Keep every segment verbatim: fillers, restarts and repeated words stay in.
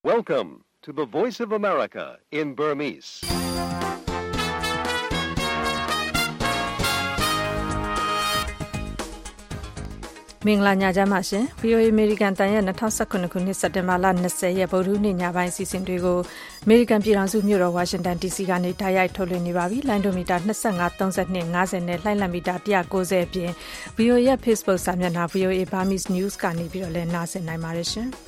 Welcome to the Voice of America in Burmese. ။မင်္ဂလာညချမ်းပါရှင်။ ဗွီအိုအေ American တန်ရဲ့၂၀၁၇ခုနှစ်စက်တင်ဘာလ၂၀ရက်ဗုဒ္ဓဟူးနေ့ညပိုင်းအစီအစဉ်တွေကို American ပြည်ထောင်စုမြို့တော် Washington ဒီ စီ ကနေတိုက်ရိုက်ထုတ်လွှင့်နေပါပြီ။လိုင်းဒိုမီတာ၂၅ ၃၂ ၅၀နဲ့လှိုင်းလံမီတာ၁၉၀အပြင် ဗွီအိုအေရဲ့ Facebook စာမျက်နှာ ဗွီအိုအေ Burmese News ကနေပြီးတော့လည်းနားဆင်နိုင်ပါတယ်ရှင်။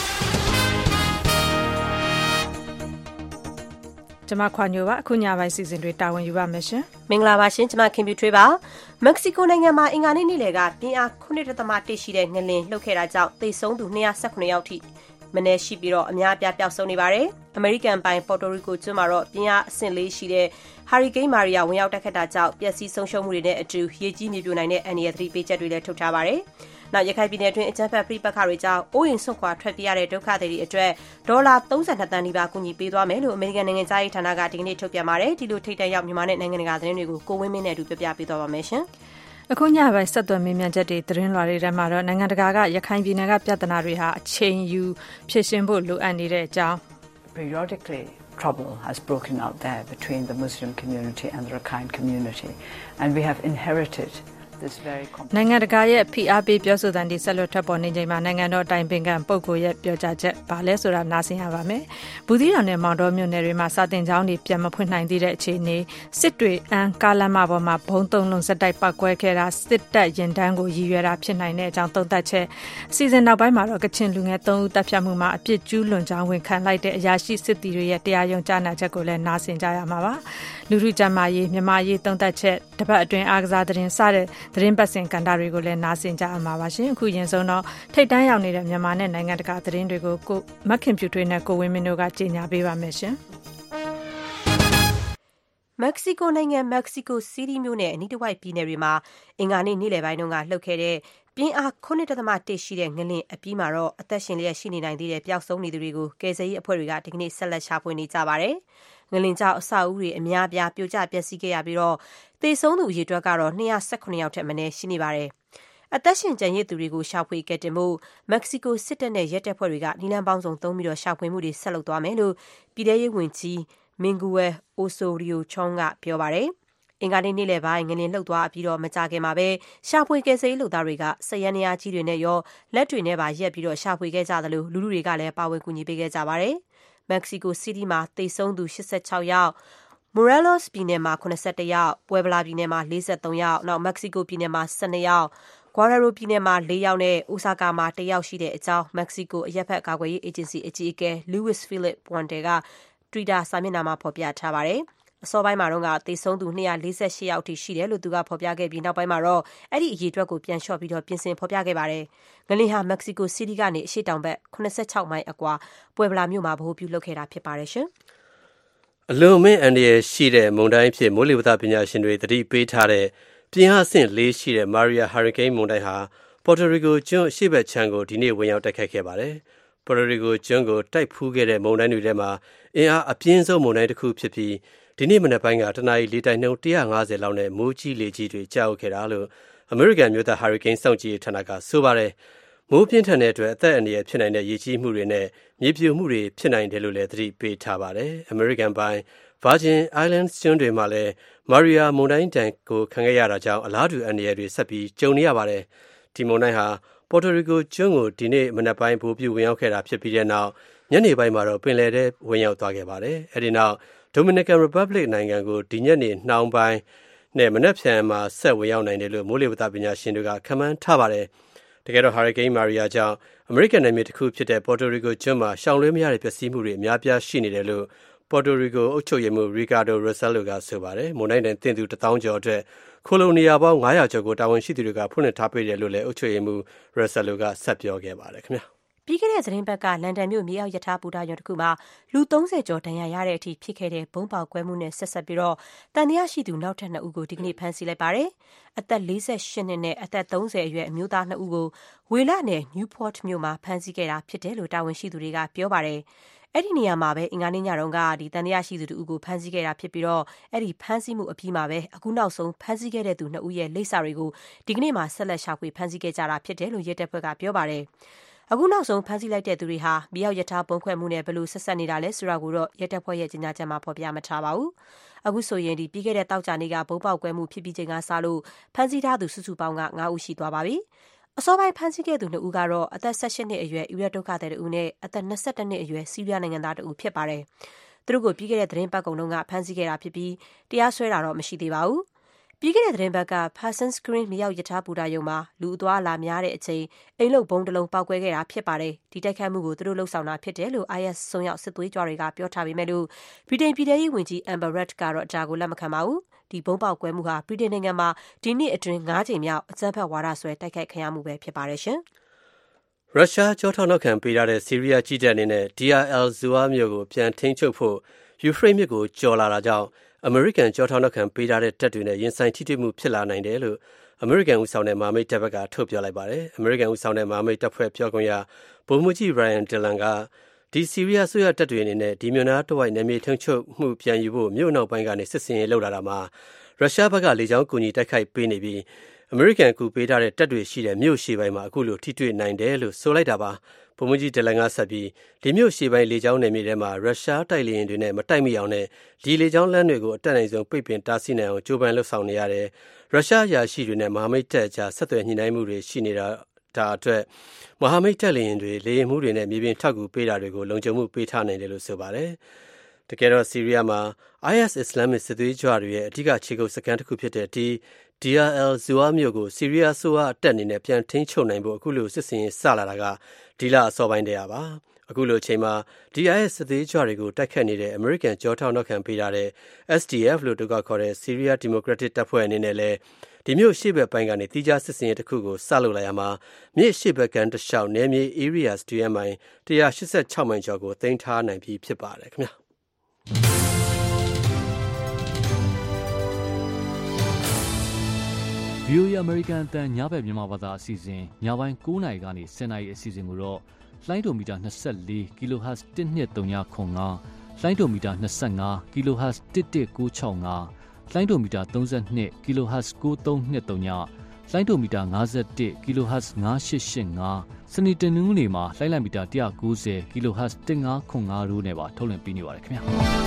ကျွန်မခွာညိုပါအခုညပိုင်းစီစဉ်တွေတာဝန်ယူပါမယ်ရှင်မင်္ဂလာပါရှင်ကျွန်မခင်ဗျူထွေးပါမက္ကဆီကိုနိုင်ငံမှာအင်္ဂါနေ့နေ့လယ်ကပြင်းအား ခုနှစ်ဒသမတစ် ရှိတဲ့ငလျင်လှုပ်ခဲ့တာကြောင့်သေဆုံးသူ၂၁၇ယောက်ထိမနည်းရှိပြီးတော့အများအပြားပျောက်ဆုံးနေပါတယ်အမေရိကန်ပိုင်ပေါ်တိုရီကိုကျွန်းမှာတော့ပြင်းအားအဆင့်လေးရှိတဲ့ဟာရီကိန်းမာရီယာဝင်ရောက်တက်ခတ်တာကြောင့်ပျက်စီးဆုံးရှုံးမှုတွေနဲ့အတူရေကြီးမြေပြိုနိုင်တဲ့အန္တရာယ်သတိပေးချက်တွေလည်းထုတ်ထားပါတယ်နောက်ရခိုင်ပြည်နယ်အတွင်းအကြမ်းဖက်ပြိပက္ခတွေကြောင့်အိုးအိမ်ဆွန့်ခွာထွက်ပြေးရတဲ့ဒုက္ခသည်တွေအတွက်ဒေါ်လာ၃၂သန်းနီးပါးကူညီပေးသွားမယ်လို့အမေရိကန်နိုင်ငံသားရေးဌာနကဒီကနေ့ထုတ်ပြန်ပါတယ်ဒီလိုထိပ်တန်းရောက်မြန်မာနဲ့နိုင်ငံတကာသတင်းတွေကိုကိုဝင်းမင်းနဲ့အတူပြပြပေးသွားပါမယ်ရှင်အခုညပိုင်းဆက်သွယ်မေးမြန်းချက်တွေသတင်းလွှာတွေထဲမှာတော့နိုင်ငံတကာကရခိုင်ပြည်နယ်ကပြဿနာတွေဟာအချိန်ယူဖြေရှင်းဖို့လိုအပ်နေတဲ့အကြောင်း Periodically trouble has broken out there between the Muslim community and the Rakhine community and we have inherited နိုင်ငံတကာရဲ့ဖိအားပေးပြောဆိုသံတွေဆက်လက်ထွက်ပေါ်နေချိန်မှာနိုင်ငံတော်တိုင်ပင်ခံပုဂ္ဂိုလ်ရဲ့ပြောကြားချက်ဘာလဲဆိုတာနားဆင်ရပါမယ်။ဘူးသီးတောင်နဲ့မောင်တော်မြို့နယ်တွေမှာစာတင်ကျောင်းတွေပြန်မဖွင့်နိုင်သေးတဲ့အခြေအနေစစ်တွေအန်ကားလမ်းမပေါ်မှာဘုံသုံးလုံးစက်တိုက်ပောက်ကွဲခဲ့တာစစ်တပ်ရင်တန်းကိုရည်ရွယ်တာဖြစ်နိုင်တဲ့အကြောင်းသုံးသပ်ချက်အစီအစဉ်နောက်ပိုင်းမှာတော့ကချင်လူငယ်သုံးဦးတပ်ဖြတ်မှုမှာအပြစ်ကျူးလွန်ကြောင်းဝန်ခံလိုက်တဲ့အရာရှိစစ်တီတွေရဲ့တရားရုံးကြားနာချက်ကိုလည်းနားဆင်ကြရမှာပါ။လူထုကြမ်းမာရေးမြန်မာရေးသုံးသပ်ချက်တပတ်အတွင်းအားကစားသတင်းစတဲ့သတင်းပတ်စဉ်ကန်တာတွေကိုလည်းနားဆင်ကြရမှာပါရှင်အခုရင်ဆုံးတော့ထိတ်တန်းရောက်နေတဲ့မြန်မာနဲ့နိုင်ငံတကာသတင်းတွေကိုကိုမခင်ဖြူထွေးနဲ့ကိုဝင်းမင်းတို့ကကြေညာပေးပါမယ်ရှင်မက္ကဆီကိုနိုင်ငံမက္ကဆီကိုစီးတီးမြို့နယ်အနီးတစ်ဝိုက်ပြည်နယ်တွေမှာအင်္ဂါနေ့နေ့လယ်ပိုင်းတုန်းကလှုပ်ခဲ့တဲ့ပြင်းအား ခုနှစ်ဒသမတစ် ရှိတဲ့ငလျင်အပြီးမှာတော့အသက်ရှင်လျက်ရှိနေနိုင်သေးတဲ့ပျောက်ဆုံးနေသူတွေကိုကယ်ဆယ်ရေးအဖွဲ့တွေကဒီကနေ့ဆက်လက်ရှာဖွေနေကြပါတယ်ငလျင်ကြောင့်အဆောက်အဦတွေအများပြားပြိုကျပျက်စီးခဲ့ရပြီးတော့သေဆုံးသူအရေအတွက်ကတော့၂၁၇ယောက်ထက်မနည်းရှိနေပါတယ်အသက်ရှင်ကျန်ရစ်သူတွေကိုရှာဖွေကယ်တင်ဖို့မက္ကဆီကိုစစ်တပ်နဲ့ရဲတပ်ဖွဲ့တွေကနည်းလမ်းပေါင်းစုံသုံးပြီးတော့ရှာဖွေမှုတွေဆက်လုပ်သွားမယ်လို့ပြည်ထရေးဝန်ကြီးမင်ဂူဝဲအိုဆိုရီယိုချောင်းကပြောပါတယ်အင်္ဂါနေ့နေ့လယ်ပိုင်းငလျင်လှုပ်သွားပြီးတော့မကြခင်မှာပဲရှာဖွေကယ်ဆယ်ရေးလုပ်သားတွေကစက်ယန္တရားကြီးတွေနဲ့ရောလက်တွေနဲ့ပါရက်ပြီးတော့ရှာဖွေခဲ့ကြသလိုလူလူတွေကလည်းပါဝင်ကူညီပေးခဲ့ကြပါတယ်မက္ကဆီကိုစီးတီးမှာသေဆုံးသူ၈၆ယောက်မိုရဲလော့စ်ပြည်နယ်မှာ၇၁ယောက်ပွဲဗလာပြည်နယ်မှာ၄၃ယောက်နောက်မက္ကဆီကိုပြည်နယ်မှာ၁၂ယောက်ဂွာရာရိုပြည်နယ်မှာ၄ယောက်နဲ့အိုဆာကာမှာတစ်ယောက်ရှိတဲ့အကြောင်းမက္ကဆီကိုအရက်ဖက်ကာကွယ်ရေးအေဂျင်စီအကြီးအကဲ Luis Felipe Puente က Twitter စာမျက်နှာမှာဖော်ပြထားပါတယ်အစောပိုင်းမှာတော့ကသေဆုံးသူ၂၄၈ယောက်ထိရှိတယ်လို့သူကဖော်ပြခဲ့ပြီးနောက်ပိုင်းမှာတော့အဲ့ဒီအရေအတွက်ကိုပြန်လျှော့ပြီးတော့ပြင်ဆင်ဖော်ပြခဲ့ပါတယ်ငလျင်ဟာမက္ကဆီကိုစီးတီးကနေအရှေ့တောင်ဘက်၇၆မိုင်အကွာပွဲဗလာမြို့မှာဗဟိုပြုလုပ်ခဲ့တာဖြစ်ပါတယ်ရှင်အလွန်အမင်းအန္တရာယ်ရှိတဲ့မုန်တိုင်းဖြစ်မိုးလေဝသပညာရှင်တွေသတိပေးထားတဲ့ပြင်းအားဆင့်လေးရှိတဲ့မာရီယာဟာရီကိန်းမုန်တိုင်းဟာပေါ်တိုရီကိုကျွန်းအရှေ့ဘက်ခြမ်းကိုဒီနေ့ဝင်ရောက်တိုက်ခတ်ခဲ့ပါတယ်ပေါ်တိုရီကိုကျွန်းကိုတိုက်ဖူးခဲ့တဲ့မုန်တိုင်းတွေထဲမှာအင်အားအပြင်းဆုံးမုန်တိုင်းတစ်ခုဖြစ်ပြီးဒီနေ့မနက်ပိုင်းကတနအီလေတိုက်နှုန်း၁၅၀လောက်နဲ့မိုးကြီးလေကြီးတွေကြားရောက်ခဲ့တာလို့အမေရိကန်မြို့သားဟာရီကိန်းစောင့်ကြည့်ရေးဌာနကဆိုပါတယ်မိုးပြင်းထန်တဲ့အတွက်အသက်အန္တရာယ်ဖြစ်နိုင်တဲ့ရေကြီးမှုတွေနဲ့မြေပြိုမှုတွေဖြစ်နိုင်တယ်လို့လည်းသတိပေးထားပါတယ်အမေရိကန်ပိုင်း Virgin Islands ကျွန်းတွေမှာလည်းမာရီယာမုန်တိုင်းတန်ကိုခံခဲ့ရတာကြောင့်အလားတူအန္တရာယ်တွေဆက်ပြီးကြုံနေရပါတယ်ဒီမုန်တိုင်းဟာပေါ်တိုရီကိုကျွန်းကိုဒီနေ့မနက်ပိုင်းပိုပြူဝင်ရောက်ခဲ့တာဖြစ်ပြီးတဲ့နောက်ညနေပိုင်းမှာတော့ပင်လယ်ထဲဝင်ရောက်သွားခဲ့ပါတယ်အဲဒီနောက် Dominican Republic နိုင်ငံကိုဒီညနေနှောင်းပိုင်းနဲ့မနက်ဖြန်မှာဆက်ဝင်ရောက်နိုင်တယ်လို့မိုးလေဝသပညာရှင်တွေကခန့်မှန်းထားပါတယ်တကယ်တော့ဟာရီကိန်းမာရီယာကြောင့်အမေရိကန်နိုင်ငံတစ်ခုဖြစ်တဲ့ပေါ်တိုရီကိုကျွန်းမှာရှောင်လွှဲမရတဲ့ပျက်စီးမှုတွေအများပြားရှိနေတယ်လို့ပေါ်တိုရီကိုအုပ်ချုပ်ရေးမှူးရီကာဒိုရိုဆယ်လိုကဆိုပါတယ်မုန်တိုင်းတန်တင်သူတစ်သောင်းကျော်အတွက်ခိုလိုနီယာပေါင်း၅ရာကျော်ကိုတာဝန်ရှိသူတွေကဖွင့်လှစ်ထားပေးတယ်လို့လည်းအုပ်ချုပ်ရေးမှူးရိုဆယ်လိုကဆက်ပြောခဲ့ပါတယ်ခင်ဗျာပြီးခဲ့တဲ့သတင်းပတ်ကလန်ဒန်မြို့မြေအောက်ရထားဘူတာရုံတစ်ခုမှာလူ၃၀ကျော်ဒဏ်ရာရတဲ့အထိဖြစ်ခဲ့တဲ့ဘုံပေါက်ကွဲမှုနဲ့ဆက်ဆက်ပြီးတော့တန်တရားရှိသူနောက်ထပ်နှစ်ဦးကိုဒီကနေ့ဖမ်းဆီးလိုက်ပါတယ်အသက်၄၈နှစ်နဲ့အသက်၃၀အရွယ်အမျိုးသားနှစ်ဦးကိုဝေလနယ် Newport မြို့မှာဖမ်းဆီးခဲ့တာဖြစ်တယ်လို့တာဝန်ရှိသူတွေကပြောပါတယ်အဲ့ဒီနေရာမှာပဲအင်္ဂါနေ့ညတုန်းကဒီတန်တရားရှိသူတို့ကိုဖမ်းဆီးခဲ့တာဖြစ်ပြီးတော့အဲ့ဒီဖမ်းဆီးမှုအပြီးမှာပဲအခုနောက်ဆုံးဖမ်းဆီးခဲ့တဲ့သူနှစ်ဦးရဲ့လိပ်စာတွေကိုဒီကနေ့မှဆက်လက်ရှာဖွေဖမ်းဆီးခဲ့ကြတာဖြစ်တယ်လို့ရဲတပ်ဖွဲ့ကပြောပါတယ်အခုနောက်ဆုံးဖမ်းဆီးလိုက်တဲ့သူတွေဟာမြေအောက်ရထားပုံခွဲမှုနဲ့ဘယ်လိုဆက်ဆက်နေတာလဲဆိုတာကိုတော့ရဲတပ်ဖွဲ့ရဲ့ကြေညာချက်မှာဖော်ပြမထားပါဘူး။အခုဆိုရင်ဒီပြီးခဲ့တဲ့တောက်ကြနေ့ကဘုံပေါက်ကွဲမှုဖြစ်ပြီးချိန်ကစလို့ဖမ်းဆီးထားသူစုစုပေါင်းကငါးဦးရှိသွားပါပြီ။အစောပိုင်းဖမ်းဆီးခဲ့သူနှစ်ဦးကတော့အသက်၁၈နှစ်အရွယ်အီရတ်ဒုက္ခသည်တဦးနဲ့အသက်၂၁နှစ်အရွယ်ဆီးရီးယားနိုင်ငံသားတဦးဖြစ်ပါတယ်။သူတို့ကိုပြီးခဲ့တဲ့သတင်းပတ်ကုန်လုံးကဖမ်းဆီးခဲ့တာဖြစ်ပြီးတရားစွဲတာတော့မရှိသေးပါဘူး။ပြီးခဲ့တဲ့သတင်းပတ်က Parsons Green မြေအောက်ရထားဘူတာရုံမှာလူအသွားလာများတဲ့အချိန်အိမ်လုပ်ဘုံတစ်လုံးပောက်ကွဲခဲ့တာဖြစ်ပါတယ်။ဒီတိုက်ခိုက်မှုကိုသူတို့လှုပ်ဆောင်တာဖြစ်တယ်လို့ I S စုံရောက်စစ်သွေးကြွတွေကပြောထားပေမဲ့လို့ဗြိတိန်ပြည်ထရေးဝန်ကြီး Amber Rudd ကတော့အကြကိုလက်မခံပါဘူး။ဒီဘုံပေါက်ကွဲမှုဟာဗြိတိန်နိုင်ငံမှာဒီနှစ်အတွင်း၅ချိန်မြောက်အကြမ်းဖက်ဝါဒဆွဲတိုက်ခိုက်ခံရမှုပဲဖြစ်ပါတယ်ရှင်။ရုရှားကြောထောက်နောက်ခံပေးထားတဲ့ဆီးရီးယားကြီးတပ်အနေနဲ့ Deir el-Zour မြို့ကိုပြန်ထိန်းချုပ်ဖို့ယူဖရိတ်မြစ်ကိုကျော်လာတာကြောင့်အမေရိကန်ကြောထောက်နောက်ခံပေးထားတဲ့တပ်တွေနဲ့ရင်ဆိုင်ထိတွေ့မှုဖြစ်လာနိုင်တယ်လို့အမေရိကန်ဦးဆောင်တဲ့မဟာမိတ်တပ်ဘက်ကထုတ်ပြောလိုက်ပါတယ်။အမေရိကန်ဦးဆောင်တဲ့မဟာမိတ်တပ်ဖွဲ့ပြောခွင့်ရဗိုလ်မှူးကြီး Ryan Dillon ကဒီဆီးရီးယားဆိုရတပ်တွေအနေနဲ့ဒီမြို့နာတဝိုက်နယ်မြေထုံချုပ်မှုပြန်ယူဖို့မြို့နောက်ပိုင်းကနေစစ်စင်ရေးလုပ်လာတာမှာရုရှားဘက်ကလေကြောင်းကူညီတိုက်ခိုက်ပေးနေပြီးအမေရိကန်ကူပေးထားတဲ့တပ်တွေရှိတဲ့မြို့ရှေ့ပိုင်းမှာအခုလိုထိတွေ့နိုင်တယ်လို့ဆိုလိုက်တာပါ။ဗိုလ်မှူးကြီးဒလန်ကဆက်ပြီးဒီမြို့ရှေ့ပိုင်းလေကြောင်းနယ်မြေထဲမှာရုရှားတိုက်လေယာဉ်တွေနဲ့မတိုက်မိအောင်နဲ့ဒီလေကြောင်းလမ်းတွေကိုအတက်နိုင်ဆုံးပိတ်ပင်တားဆီးနိုင်အောင်ကြိုးပမ်းလှုပ်ဆောင်နေရတယ်။ရုရှားရာရှိတွေနဲ့မဟာမိတ်တပ်ကြားဆက်သွယ်ညှိနှိုင်းမှုတွေရှိနေတာဒါအတွက်မဟာမိတ်တပ်လေယာဉ်တွေလေယာဉ်မှုတွေနဲ့မြေပြင်ထောက်ကူပေးတာတွေကိုလုံခြုံမှုပေးထားနိုင်တယ်လို့ဆိုပါတယ်။တကယ်တော့ဆီးရီးယားမှာ I S အစ္စလာမစ်စစ်သွေးကြွတွေရဲ့အဓိကခြေကုပ်စခန်းတစ်ခုဖြစ်တဲ့ဒီ Deir el-Zour မြို့ကိုဆီးရီးယားဆိုအတပ်အနေနဲ့ပြန်ထိန်းချုပ်နိုင်ဖို့အခုလိုစစ်စင်ရေးစလာတာကဒီလအစောပိုင်းတည်းပါအခုလိုအချိန်မှာ D I S စစ်သွေးကြွတွေကိုတိုက်ခတ်နေတဲ့အမေရိကန်ကြောထောက်နောက်ခံပေးထားတဲ့ S D F လို့တူကခေါ်တဲ့ Syria Democratic တပ်ဖွဲ့အနေနဲ့လည်းဒီမျိုးရှေ့ဘက်ပိုင်းကနေတိကျစစ်စင်ရေးတစ်ခုကိုစလုပ်လာရမှာမြစ်ရှေ့ဘက်ကမ်းတစ်လျှောက်နယ်မြေ areas တူရမိုင်one eighty-sixမိုင်ကျော်ကိုသိမ်းထားနိုင်ပြီဖြစ်ပါတယ်ခင်ဗျာဗီအိုအေ American အတန်ညဘက်မြန်မာဘာသာအစီအစဉ်ညပိုင်းnineနာရီကနေtenနာရီအစီအစဉ်ကိုတော့လိုင်းဒိုမီတာtwenty-four ကီလိုဟတ်ဇ်one two three fiveလိုင်းဒိုမီတာtwenty-fiveကီလိုဟတ်ဇ်one one nine six fiveလိုင်းဒိုမီတာthirty-twoကီလိုဟတ်ဇ်nine three two threeလိုင်းဒိုမီတာfifty-oneကီလိုဟတ်ဇ်five eight eight fiveစနေတနင်္ဂနွေမှာလိုင်းလံမီတာone ninetyကီလိုဟတ်ဇ်fifteen fiftyတို့နဲ့ပါထုတ်လွှင့်ပေးနေပါတယ်ခင်ဗျာ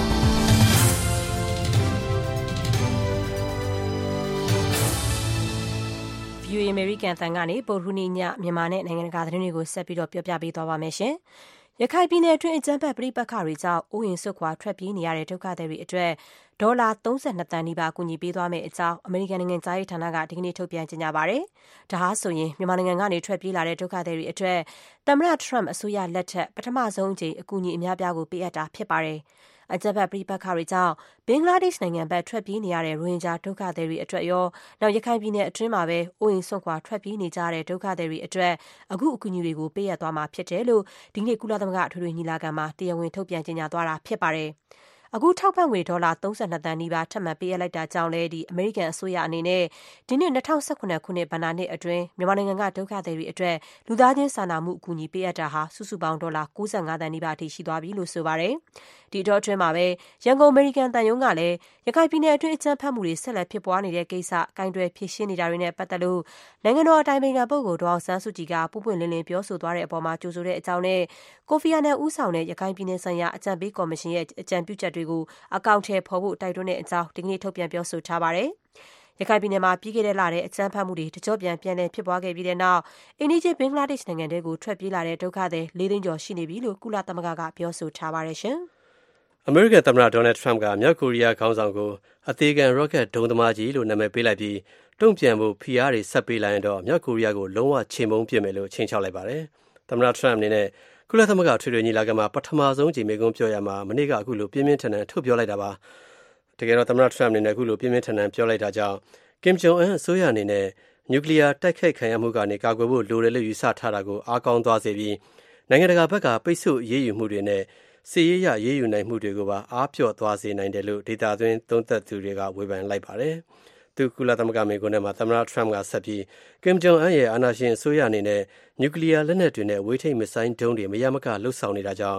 ဗီအိုအေ American အသံကနေဗုဒ္ဓဟူးနေ့ညမြန်မာနဲ့နိုင်ငံတကာသတင်းတွေကိုဆက်ပြီးတော့ပြောပြပေးသွားပါမယ်ရှင်။ရခိုင်ပြည်နယ်အတွင်းအကြမ်းဖက်ပဋိပက္ခတွေကြောင့်အိုးအိမ်စွန့်ခွာထွက်ပြေးနေရတဲ့ဒုက္ခသည်တွေအတွက်ဒေါ်လာthirty-twoသန်းနီးပါးကူညီပေးသွားမယ့်အကြောင်းအမေရိကန်နိုင်ငံသားရေးဌာနကဒီကနေ့ထုတ်ပြန်ကြေညာပါတယ်။ဒါဟာဆိုရင်မြန်မာနိုင်ငံကနေထွက်ပြေးလာတဲ့ဒုက္ခသည်တွေအတွက်သမ္မတ Trump အစိုးရလက်ထက်ပထမဆုံးအကြိမ်အကူအညီအများပြားကိုပေးအပ်တာဖြစ်ပါတယ်။အကြမ်းဖက်ပဋိပက္ခတွေကြောင့်ဘင်္ဂလားဒေ့ရှ်နိုင်ငံဘက်ထွက်ပြေးနေရတဲ့ရိုဟင်ဂျာဒုက္ခသည်တွေအတွက်ရောနောက်ရခိုင်ပြည်နယ်အတွင်းမှာပဲအိုးအိမ်စွန့်ခွာထွက်ပြေးနေကြတဲ့ဒုက္ခသည်တွေအတွက်အခုအကူအညီတွေကိုပေးအပ်သွားမှာဖြစ်တယ်လို့ဒီနေ့ကုလသမဂ္ဂအထွေထွေညီလာခံမှာတရားဝင်ထုတ်ပြန်ကြေညာသွားတာဖြစ်ပါတယ်။အခုထောက်ပံ့ငွေဒေါ်လာthirty-twoသန်းနီးပါးထပ်မံပေးအပ်လိုက်တာကြောင့်လည်းဒီအမေရိကန်အစိုးရအနေနဲ့ဒီနှစ်twenty eighteenခုနှစ်ဘဏ္ဍာနှစ်အတွင်းမြန်မာနိုင်ငံကဒုက္ခသည်တွေအတွက်လူသားချင်းစာနာမှုအကူအညီပေးအပ်တာဟာစုစုပေါင်းဒေါ်လာninety-fiveသန်းနီးပါးအထိရှိသွားပြီလို့ဆိုပါတယ်။ဒီတော့အတွင်းမှာပဲရန်ကုန်အမေရိကန်တန်ယုံကလည်းရခိုင်ပြည်နယ်အတွင်းအကြမ်းဖက်မှုတွေဆက်လက်ဖြစ်ပွားနေတဲ့ကိစ္စကင်တွယ်ဖြေရှင်းနေတာတွေနဲ့ပတ်သက်လို့နိုင်ငံတော်အတိုင်ပင်ခံပုဂ္ဂိုလ်ဒေါ်အောင်ဆန်းစုကြည်ကပွပွင့်လင်းလင်းပြောဆိုသွားတဲ့အပေါ်မှာကြိုဆိုတဲ့အကြောင်းနဲ့ကိုဖီအာနန်ဦးဆောင်တဲ့ရခိုင်ပြည်နယ်ဆိုင်ရာအကြံပေးကော်မရှင်ရဲ့အကြံပြုချက်တွေကိုအကောင့်ထဲပေါ်ဖို့တိုက်တွန်းတဲ့အကြောင်းဒီကနေ့ထုတ်ပြန်ပြောဆိုထားပါတယ်။ရခိုင်ပြည်နယ်မှာပြီးခဲ့တဲ့လတဲ့အကြမ်းဖက်မှုတွေတကြော့ပြန်ပြန်လည်ဖြစ်ပွားခဲ့ပြီးတဲ့နောက်အိန္ဒိယဘင်္ဂလားဒေ့ရှ်နိုင်ငံတွေကိုထွက်ပြေးလာတဲ့ဒုက္ခသည်fourသိန်းကျော်ရှိနေပြီလို့ကုလသမဂ္ဂကပြောဆိုထားပါတယ်ရှင်။အမေရိကန်သမ္မတဒေါ်နယ်ထရမ့်ကမြောက်ကိုရီးယားခေါင်းဆောင်ကိုအသေးခံရော့ကက်ဒုံးသမားကြီးလို့နာမည်ပေးလိုက်ပြီးတုံ့ပြန်ဖို့ဖိအားတွေဆက်ပေးလိုက်ရင်တော့မြောက်ကိုရီးယားကိုလုံးဝချေမှုန်းပစ်မယ်လို့ချိန်ချောက်လိုက်ပါတယ်။သမ္မတထရမ့်အနေနဲ့ကုလသမဂ္ဂထွေထွေညီလာခံမှာပထမဆုံးချိန်မိန့်ခွန်းပြောရမှာမနေ့ကအခုလိုပြင်းပြင်းထန်ထန်ထုတ်ပြောလိုက်တာပါ။တကယ်တော့သမ္မတထရမ့်အနေနဲ့အခုလိုပြင်းပြင်းထန်ထန်ပြောလိုက်တာကြောင့်ကင်ဂျုံအန်အစိုးရအနေနဲ့နျူကလ িয়ার တိုက်ခိုက်ခံရမှုကနေကာကွယ်ဖို့လိုတယ်လို့ယူဆထားတာကိုအားကောင်းသွားစေပြီးနိုင်ငံတကာဘက်ကပိတ်ဆို့ရေးယူမှုတွေနဲ့စီးရေးရရေးယူနိုင်မှုတွေကိုပါအားပြော့သွားစေနိုင်တယ်လို့ဒေတာသွင်းသုံးသပ်သူတွေကဝေဖန်လိုက်ပါတယ်။သူကုလသမဂ္ဂမိန့်ခွန်းထဲမှာသမ္မတထရမ့်ကဆက်ပြီးကင်ဂျုံအန်ရဲ့အာဏာရှင်အစိုးရအနေနဲ့နျူကလ িয়ার လက်နက်တွေနဲ့ဝေးထိပ်မစ်ဆိုင်းဒုံးတွေမရမကလှုပ်ဆောင်နေတာကြောင့်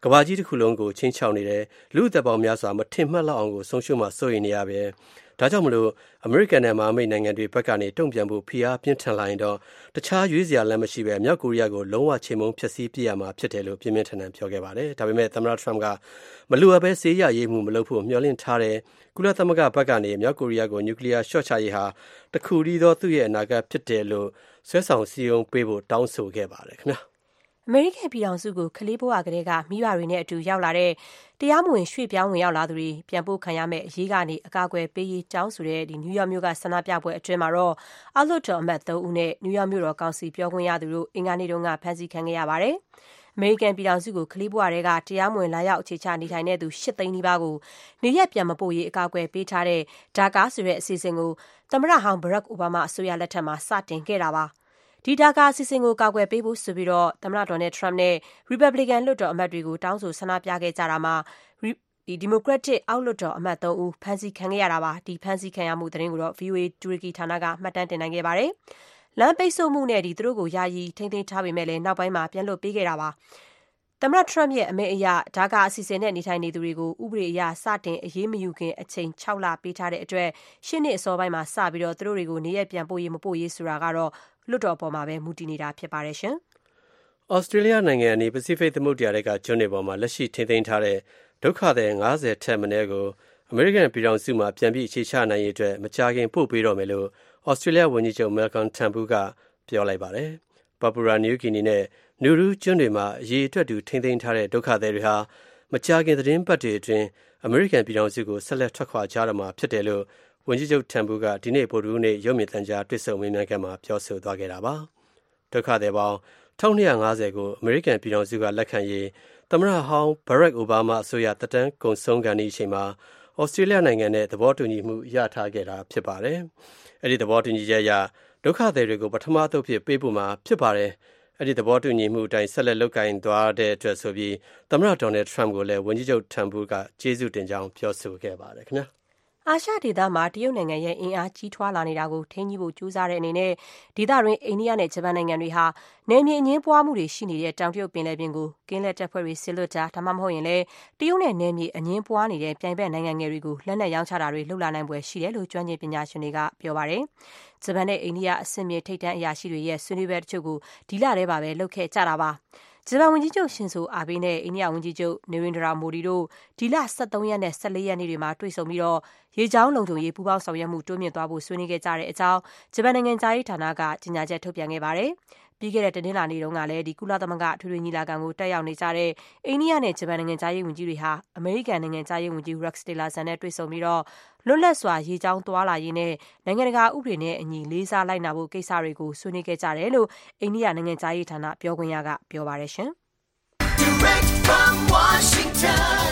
ကမ္ဘာကြီးတစ်ခုလုံးကိုချင်းချောက်နေတယ်လူသက်ပေါင်းများစွာမထင်မှတ်လောက်အောင်ကိုဆုံးရှုံးမှစိုးရိမ်နေရပဲဒါကြောင့်မလို့အမေရိကန်နဲ့မဟာမိတ်နိုင်ငံတွေဘက်ကနေတုံ့ပြန်ဖို့ဖိအားပြင်းထန်လာရင်တော့တခြားရွေးစရာလမ်းမရှိပဲမြောက်ကိုရီးယားကိုလုံးဝချိန်မုံဖျက်ဆီးပြစ်ရမှာဖြစ်တယ်လို့ပြင်းပြင်းထန်ထန်ပြောခဲ့ပါတယ်ဒါပေမဲ့သမ္မတထရမ့်ကမလိုအပ်ပဲစေးရရေးမှုမလုပ်ဖို့မျှော်လင့်ထားတယ်ကုလသမဂ္ဂဘက်ကနေမြောက်ကိုရီးယားကိုနျူကလ িয়ার ရှော့ချရေးဟာတခုတည်းသောသူ့ရဲ့အနာဂတ်ဖြစ်တယ်လို့ဆွဲဆောင်စည်းရုံးပေးဖို့တောင်းဆိုခဲ့ပါတယ်ခင်ဗျာအမေရိကန်ပြည်ထောင်စုကိုကလေးဘဝကလေးကမိဘတွေနဲ့အတူရောက်လာတဲ့တရားမဝင်ရွှေ့ပြောင်းဝင်ရောက်လာသူတွေပြန်ပို့ခံရမယ့်အရေးကနေအကာအကွယ်ပေးရေးတောင်းဆိုတဲ့ဒီနယူးယောက်မြို့ကဆန္ဒပြပွဲအတွင်းမှာတော့အောက်လွှတ်တော်အမတ်သုံးဦးနဲ့နယူးယောက်မြို့တော်ကောင်စီပြောခွင့်ရသူတို့အင်္ဂါနေ့တုန်းကဖမ်းဆီးခံခဲ့ရပါတယ်။အမေရိကန်ပြည်ထောင်စုကိုကလေးဘဝတွေကတရားမဝင်လာရောက်အခြေချနေထိုင်တဲ့သူရှစ်သိန်းနီးပါးကိုနေရက်ပြန်မပို့ရေးအကာအကွယ်ပေးထားတဲ့ဒါကာဆိုတဲ့အစီအစဉ်ကိုသမ္မတဟောင်းဘရက်အိုဘားမားအစိုးရလက်ထက်မှာစတင်ခဲ့တာပါ။ဒီဒါကာအစီအစဉ်ကိုကာကွယ်ပေးဖို့ဆိုပြီးတော့သမ္မတဒေါ်နယ်ထရမ့်နဲ့ရီပတ်ဘလီကန်လွှတ်တော်အမတ်တွေကိုတောင်းဆိုဆန္ဒပြခဲ့ကြတာမှာဒီဒီမိုကရက်တစ်အောက်လွှတ်တော်အမတ်သုံးဦးဖမ်းဆီးခံခဲ့ရတာပါဒီဖမ်းဆီးခံရမှုသတင်းကိုတော့ ဗီအိုအေ တူရကီဌာနကမှတ်တမ်းတင်နိုင်ခဲ့ပါတယ်လမ်းပိတ်ဆို့မှုနဲ့ဒီသူတို့ကိုယာယီထိန်းသိမ်းထားပေမဲ့လည်းနောက်ပိုင်းမှာပြန်လွှတ်ပေးခဲ့တာပါသမ္မတထရမ့်ရဲ့အမိန့်အရဒါကာအစီအစဉ်နဲ့နေထိုင်နေသူတွေကိုဥပဒေအရစတင်အရေးမယူခင်အချိန်ခြောက်လပေးထားတဲ့အတွက်ရှင်းနှစ်အစောပိုင်းမှာစပြီးတော့သူတို့တွေကိုနေရက်ပြန်ပို့ရေးမပို့ရေးဆိုတာကတော့လွတ်တော်ပေါ်မှာပဲမူတည်နေတာဖြစ်ပါတယ်ရှင်။ဩစတြေးလျနိုင်ငံအနီးပစိဖိတ်သမုဒ္ဒရာကကျွန်းတွေပေါ်မှာလက်ရှိထိန်းသိမ်းထားတဲ့ဒုက္ခသည်ငါးဆယ်ထက်မနည်းကိုအမေရိကန်ပြည်ထောင်စုမှာပြန်ပြီးအခြေချနိုင်ရေးအတွက်မကြာခင်ပို့ပေးတော့မယ်လို့ဩစတြေးလျဝန်ကြီးချုပ်မဲလ်ကွန်တမ်ဘူကပြောလိုက်ပါတယ်။ပါပူရာနယူးဂီနီနဲ့နူရူးကျွန်းတွေမှာအရေးအတွက်တူထိန်းသိမ်းထားတဲ့ဒုက္ခသည်တွေဟာမကြာခင်သတင်းပတ်တွေအတွင်းအမေရိကန်ပြည်ထောင်စုကိုဆက်လက်ထွက်ခွာကြတော့မှာဖြစ်တယ်လို့ဝန်ကြီးချုပ်တမ်ဘူကဒီနေ့ဗုဒ္ဓဟူးနေ့ရုပ်မြင်သံကြားတွေ့ဆုံမေးမြန်းခန်းမှာပြောဆိုသွားခဲ့တာပါဒုက္ခသည်ပေါင်းတစ်ထောင်နှစ်ရာငါးဆယ်ကိုအမေရိကန်ပြည်ထောင်စုကလက်ခံရေးသမ္မတဟောင်းဘရက်အိုဘားမားအစိုးရတက်တန်းကုန်ဆုံးကန်ဒီအချိန်မှာဩစတြေးလျနိုင်ငံနဲ့သဘောတူညီမှုရထားခဲ့တာဖြစ်ပါတယ်အဲ့ဒီသဘောတူညီချက်အရဒုက္ခသည်တွေကိုပထမအသုတ်ဖြစ်ပေးဖို့မှာဖြစ်ပါတယ်အဲ့ဒီသဘောတူညီမှုအတိုင်းဆက်လက်လုပ်ကိုင်သွားတဲ့အတွက်ဆိုပြီးသမ္မတဒေါ်နယ်ထရမ့်ကိုလည်းဝန်ကြီးချုပ်တမ်ဘူကကျေးဇူးတင်ကြောင်းပြောဆိုခဲ့ပါတယ်ခင်ဗျာအာရှဒေသမှာတရုတ်နိုင်ငံရဲ့အင်အားကြီးထွားလာနေတာကိုထိန်းညှိဖို့ကြိုးစားတဲ့အနေနဲ့ဒေသတွင်းအိန္ဒိယနဲ့ဂျပန်နိုင်ငံတွေဟာနယ်မြေအငြင်းပွားမှုတွေရှိနေတဲ့တောင်တရုတ်ပင်လယ်ပြင်ကိုကင်းလက်တပ်ဖွဲ့တွေဆစ်လွတ်တာဒါမှမဟုတ်ရင်လည်းတရုတ်နဲ့နယ်မြေအငြင်းပွားနေတဲ့ပြိုင်ဘက်နိုင်ငံငယ်တွေကိုလက်နက်ရောင်းချတာတွေလှုပ်လာနိုင်ပွဲရှိတယ်လို့ကျွမ်းကျင်ပညာရှင်တွေကပြောပါတယ်။ဂျပန်နဲ့အိန္ဒိယအဆင့်မြင့်ထိပ်တန်းအရာရှိတွေရဲ့ဆွေးနွေးပွဲတချို့ကိုဒီလထဲမှာပဲလုပ်ခဲ့ကြတာပါ။ဂျပန်ဝန်ကြီးချုပ်ရှင်ဆိုအာဘေးနဲ့အိန္ဒိယဝန်ကြီးချုပ်နေရိန်ဒရာမိုဒီတို့ဒီလဆယ့်သုံးရက်နဲ့ဆယ့်လေးရက်နေ့တွေမှာတွေ့ဆုံပြီးတော့ရေကြောင်းလုံခြုံရေးပူးပေါင်းဆောင်ရွက်မှုတိုးမြင့်သွားဖို့ဆွေးနွေးခဲ့ကြတဲ့အကြောင်းဂျပန်နိုင်ငံသားရေးဌာနကကြေညာချက်ထုတ်ပြန်ခဲ့ပါတယ်။ပြီးခဲ့တဲ့တနင်္လာနေ့တုန်းကလည်းဒီကုလသမဂ္ဂထွေထွေညီလာခံကိုတက်ရောက်နေကြတဲ့အိန္ဒိယနဲ့ဂျပန်နိုင်ငံသားရေးဝန်ကြီးတွေဟာအမေရိကန်နိုင်ငံသားရေးဝန်ကြီး Rex Tillerson နဲ့တွေ့ဆုံပြီးတော့လွတ်လပ်စွာရေကြောင်းသွားလာရေးနဲ့နိုင်ငံတကာဥပဒေနဲ့အညီလေးစားလိုက်နာဖို့ကိစ္စတွေကိုဆွေးနွေးခဲ့ကြတယ်လို့အိန္ဒိယနိုင်ငံသားရေးဌာနပြောခွင့်ရကပြောပါတယ်ရှင်။ Direct from Washington,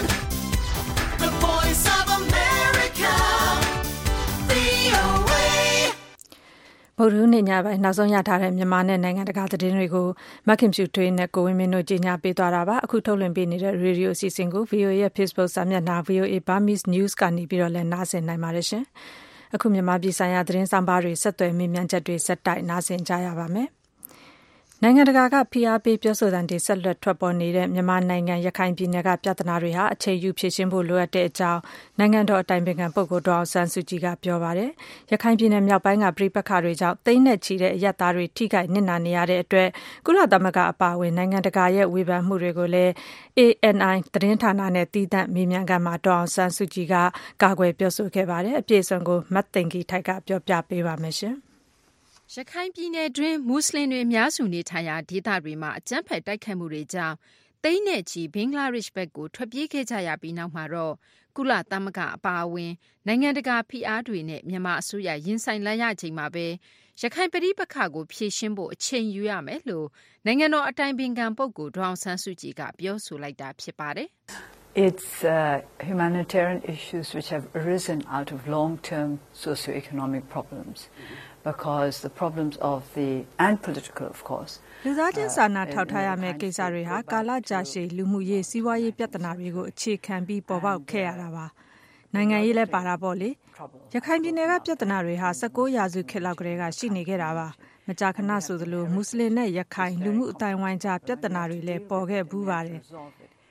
the Voice of America, ဗွီအိုအေဗုဒ္ဓဟူးနေ့ညပိုင်းနောက်ဆုံးရထားတဲ့မြန်မာနဲ့နိုင်ငံတကာသတင်းတွေကိုမခင်ဖြူထွေးနဲ့ကိုဝင်းမင်းတို့ကြီးညာပေးသွားတာပါအခုထုတ်လွှင့်ပေးနေတဲ့ရေဒီယိုအစီအစဉ်ကို ဗွီအိုအေ ရဲ့ Facebook စာမျက်နှာ ဗွီအိုအေ Burmese News ကနေပြီးတော့လည်းနားဆင်နိုင်ပါတယ်ရှင်အခုမြန်မာပြည်ဆိုင်ရာသတင်းဆောင်ပါတွေဆက်သွယ်မေးမြန်းချက်တွေစက်တိုက်နားဆင်ကြရပါမယ်နိုင်ငံတကာကဖိအားပေးပြောဆိုသံတွေဆက်လက်ထွက်ပေါ်နေတဲ့မြန်မာနိုင်ငံရခိုင်ပြည်နယ်ကပြဿနာတွေဟာအခြေယူဖြေရှင်းဖို့လိုအပ်တဲ့အကြောင်းနိုင်ငံတော်အတိုင်ပင်ခံပုဂ္ဂိုလ်ဒေါ်အောင်ဆန်းစုကြည်ကပြောပါတယ်။ရခိုင်ပြည်နယ်မြောက်ပိုင်းကပြည်ပခါတွေကြောင့်တိမ့်နဲ့ချီတဲ့အရပ်သားတွေထိခိုက်နစ်နာနေရတဲ့အတွက်ကုလသမဂ္ဂအပါအဝင်နိုင်ငံတကာရဲ့ဝေဖန်မှုတွေကိုလည်း အေအန်အိုင် သတင်းဌာနနဲ့တည်တံ့မေးမြန်းခန်းမှာဒေါ်အောင်ဆန်းစုကြည်ကကာကွယ်ပြောဆိုခဲ့ပါတယ်။အပြည့်အစုံကိုမတ်သိင်္ဂီထိုက်ကပြောပြပေးပါမယ်ရှင်။ရခိုင်ပြည်နယ်တွင်းမွတ်စလင်တွေအများစုနေထိုင်ရာဒေသတွေမှာအကြမ်းဖက်တိုက်ခိုက်မှုတွေကြောင့်သိန်းနဲ့ချီဘင်္ဂလားဒေ့ရှ်ဘက်ကိုထွက်ပြေးခဲ့ကြရပြီးနောက်မှာတော့ကုလသမဂ္ဂအပါအဝင်နိုင်ငံတကာဖိအားတွေနဲ့မြန်မာအစိုးရရင်ဆိုင်လာရချိန်မှာပဲရခိုင်ပဋိပက္ခကိုဖြေရှင်းဖို့အချိန်ယူရမယ်လို့နိုင်ငံတော်အတိုင်ပင်ခံပုဂ္ဂိုလ်ဒေါ်အောင်ဆန်းစုကြည်ကပြောဆိုလိုက်တာဖြစ်ပါတယ်။ It's uh, humanitarian issues which have arisen out of long-term socio-economic problems. Because the problems of the and political of course လူသားချင်းစာနာထောက်ထားရမယ့်ကိစ္စတွေဟာကာလကြာရှည်လူမှုရေးစီးပွားရေးပြဿနာတွေကိုအခြေခံပြီးပေါ်ပေါက်ခဲ့ရတာပါနိုင်ငံရေးလည်းပါတာပေါ့လေရခိုင်ပြည်နယ်ကပြဿနာတွေဟာ၁၉ရာစုခေတ်လောက်ကတည်းကရှိနေခဲ့တာပါမကြာခဏဆိုသလိုမွတ်စလင်နဲ့ရခိုင်လူမှုအတိုင်းဝိုင်းကြားပြဿနာတွေလည်းပေါ်ခဲ့ဘူးပါတယ်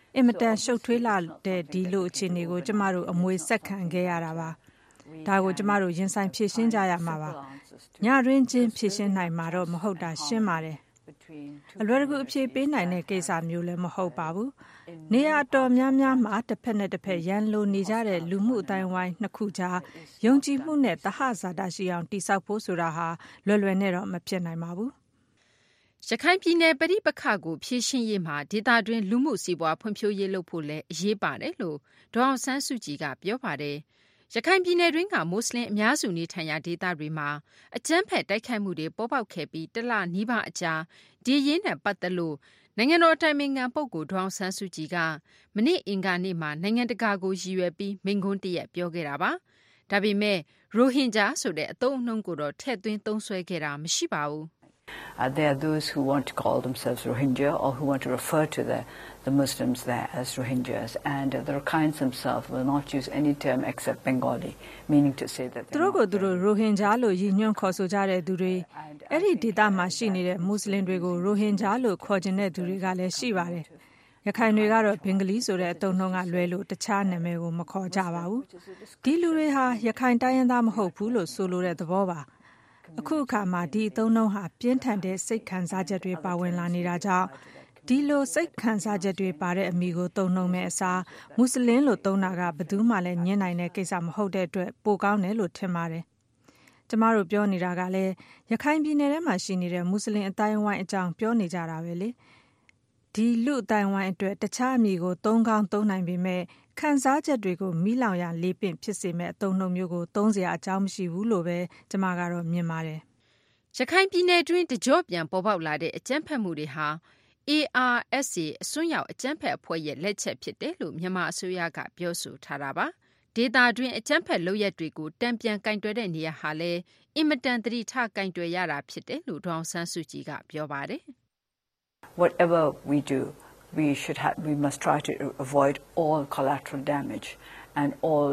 အင်မတန်ရှုပ်ထွေးလာတဲ့ဒီလိုအခြေအနေကိုကျမတို့အမွေဆက်ခံခဲ့ရတာပါဒါကိုကျမတို့ရင်ဆိုင်ဖြေရှင်းကြရမှာပါညရင်းချင်းဖြေရှင်းနိုင်မှာတော့မဟုတ်တာရှင်းပါတယ်အလွယ်တကူအဖြေပေးနိုင်တဲ့ကိစ္စမျိုးလည်းမဟုတ်ပါဘူးနေရာတော်များများမှာတစ်ဖက်နဲ့တစ်ဖက်ရန်လိုနေကြတဲ့လူမှုအတိုင်းဝိုင်းနှစ်ခုကြားယုံကြည်မှုနဲ့တဟဇာတရှိအောင်တိဆောက်ဖို့ဆိုတာဟာလွယ်လွယ်နဲ့တော့မဖြစ်နိုင်ပါဘူးရခိုင်ပြည်နယ်ပဋိပက္ခကိုဖြေရှင်းရေးမှာဒေသတွင်းလူမှုစီးပွားဖွံ့ဖြိုးရေးလုပ်ဖို့လည်းအရေးပါတယ်လို့ဒေါအောင်ဆန်းစုကြည်ကပြောပါတယ်ရခိုင်ပြည်နယ်တွင်းကမွတ်စလင်အများစုနေထိုင်ရာဒေသတွေမှာအကြမ်းဖက်တိုက်ခိုက်မှုတွေပေါ်ပေါက်ခဲ့ပြီးတလနီးပါးအကြာဒီရေးနဲ့ပတ်သက်လို့နိုင်ငံတော်အတိုင်ပင်ခံပုဂ္ဂိုလ်ဒေါအောင်ဆန်းစုကြည်ကမနေ့အင်္ဂါနေ့မှာနိုင်ငံတကာကိုရည်ရွယ်ပြီးမိန့်ခွန်းတရက်ပြောခဲ့တာပါဒါပေမဲ့ရိုဟင်ဂျာဆိုတဲ့အသုံးအနှုန်းကိုတော့ထည့်သွင်းသုံးစွဲခဲ့တာမရှိပါဘူး Uh, there are those who want to call themselves Rohingya or who want to refer to the, the Muslims there as Rohingyas. And uh, the Rakhines themselves will not use any term except Bengali, meaning to say that they're not... Through Rohingya lo yinyon khoso jare dure. Eri dita ma shi nide Muslimတွေကို Rohingya လို့ခေါ်ခြင်းတဲ့သူတွေကလည်းရှိပါတယ်။ရခိုင်တွေကတော့ဘင်္ဂလီဆိုတဲ့အသုံးနှုန်းကလွဲလို့တခြားနာမည်ကိုမခေါ်ကြပါဘူး။ဒီလူတွေဟာရခိုင်တိုင်းရင်းသားမဟုတ်ဘူးလို့ဆိုလိုတဲ့သဘောပါ။အခုအခါမှာဒီအသုံးနှုန်းဟာပြင်းထန်တဲ့စိတ်ခံစားချက်တွေပါဝင်လာနေတာကြောင့်ဒီလိုစိတ်ခံစားချက်တွေပါတဲ့အမိကိုသုံးနှုန်းမဲ့အစားမွတ်စလင်လို့သုံးတာကဘယ်သူမှလည်းညှင်းနိုင်တဲ့ကိစ္စမဟုတ်တဲ့အတွက်ပိုကောင်းတယ်လို့ထင်ပါတယ်။ကျမတို့ပြောနေတာကလည်းရခိုင်ပြည်နယ်ထဲမှာရှိနေတဲ့မွတ်စလင်အတိုင်းအဝိုင်းအကြောင်းပြောနေကြတာပဲလေ။ဒီလူအတိုင်းအဝိုင်းအတွက်တခြားအမိကိုသုံးကောင်းသုံးနိုင်ပေမဲ့ခံစားချက်တွေကိုမိလောင်ရလေးပင်ဖြစ်စေမဲ့အသုံးနှုန်းမျိုးကိုသုံးစရာအကြောင်းမရှိဘူးလို့ပဲကျမကတော့မြင်ပါတယ်။ရခိုင်ပြည်နယ်တွင်းတကြော့ပြန်ပေါ်ပေါက်လာတဲ့အကြမ်းဖက်မှုတွေဟာ A R S A အစွန်းရောက်အကြမ်းဖက်အဖွဲ့ရဲ့လက်ချက်ဖြစ်တယ်လို့မြန်မာအစိုးရကပြောဆိုထားတာပါ။ဒေသတွင်းအကြမ်းဖက်လုပ်ရက်တွေကိုတံပြန်ကင်တွယ်တဲ့နေရာဟာလည်းအင်မတန်သတိထားကင်တွယ်ရတာဖြစ်တယ်လို့ဒေါအောင်ဆန်းစုကြည်ကပြောပါတယ်။ Whatever we do we should have we must try to avoid all collateral damage and all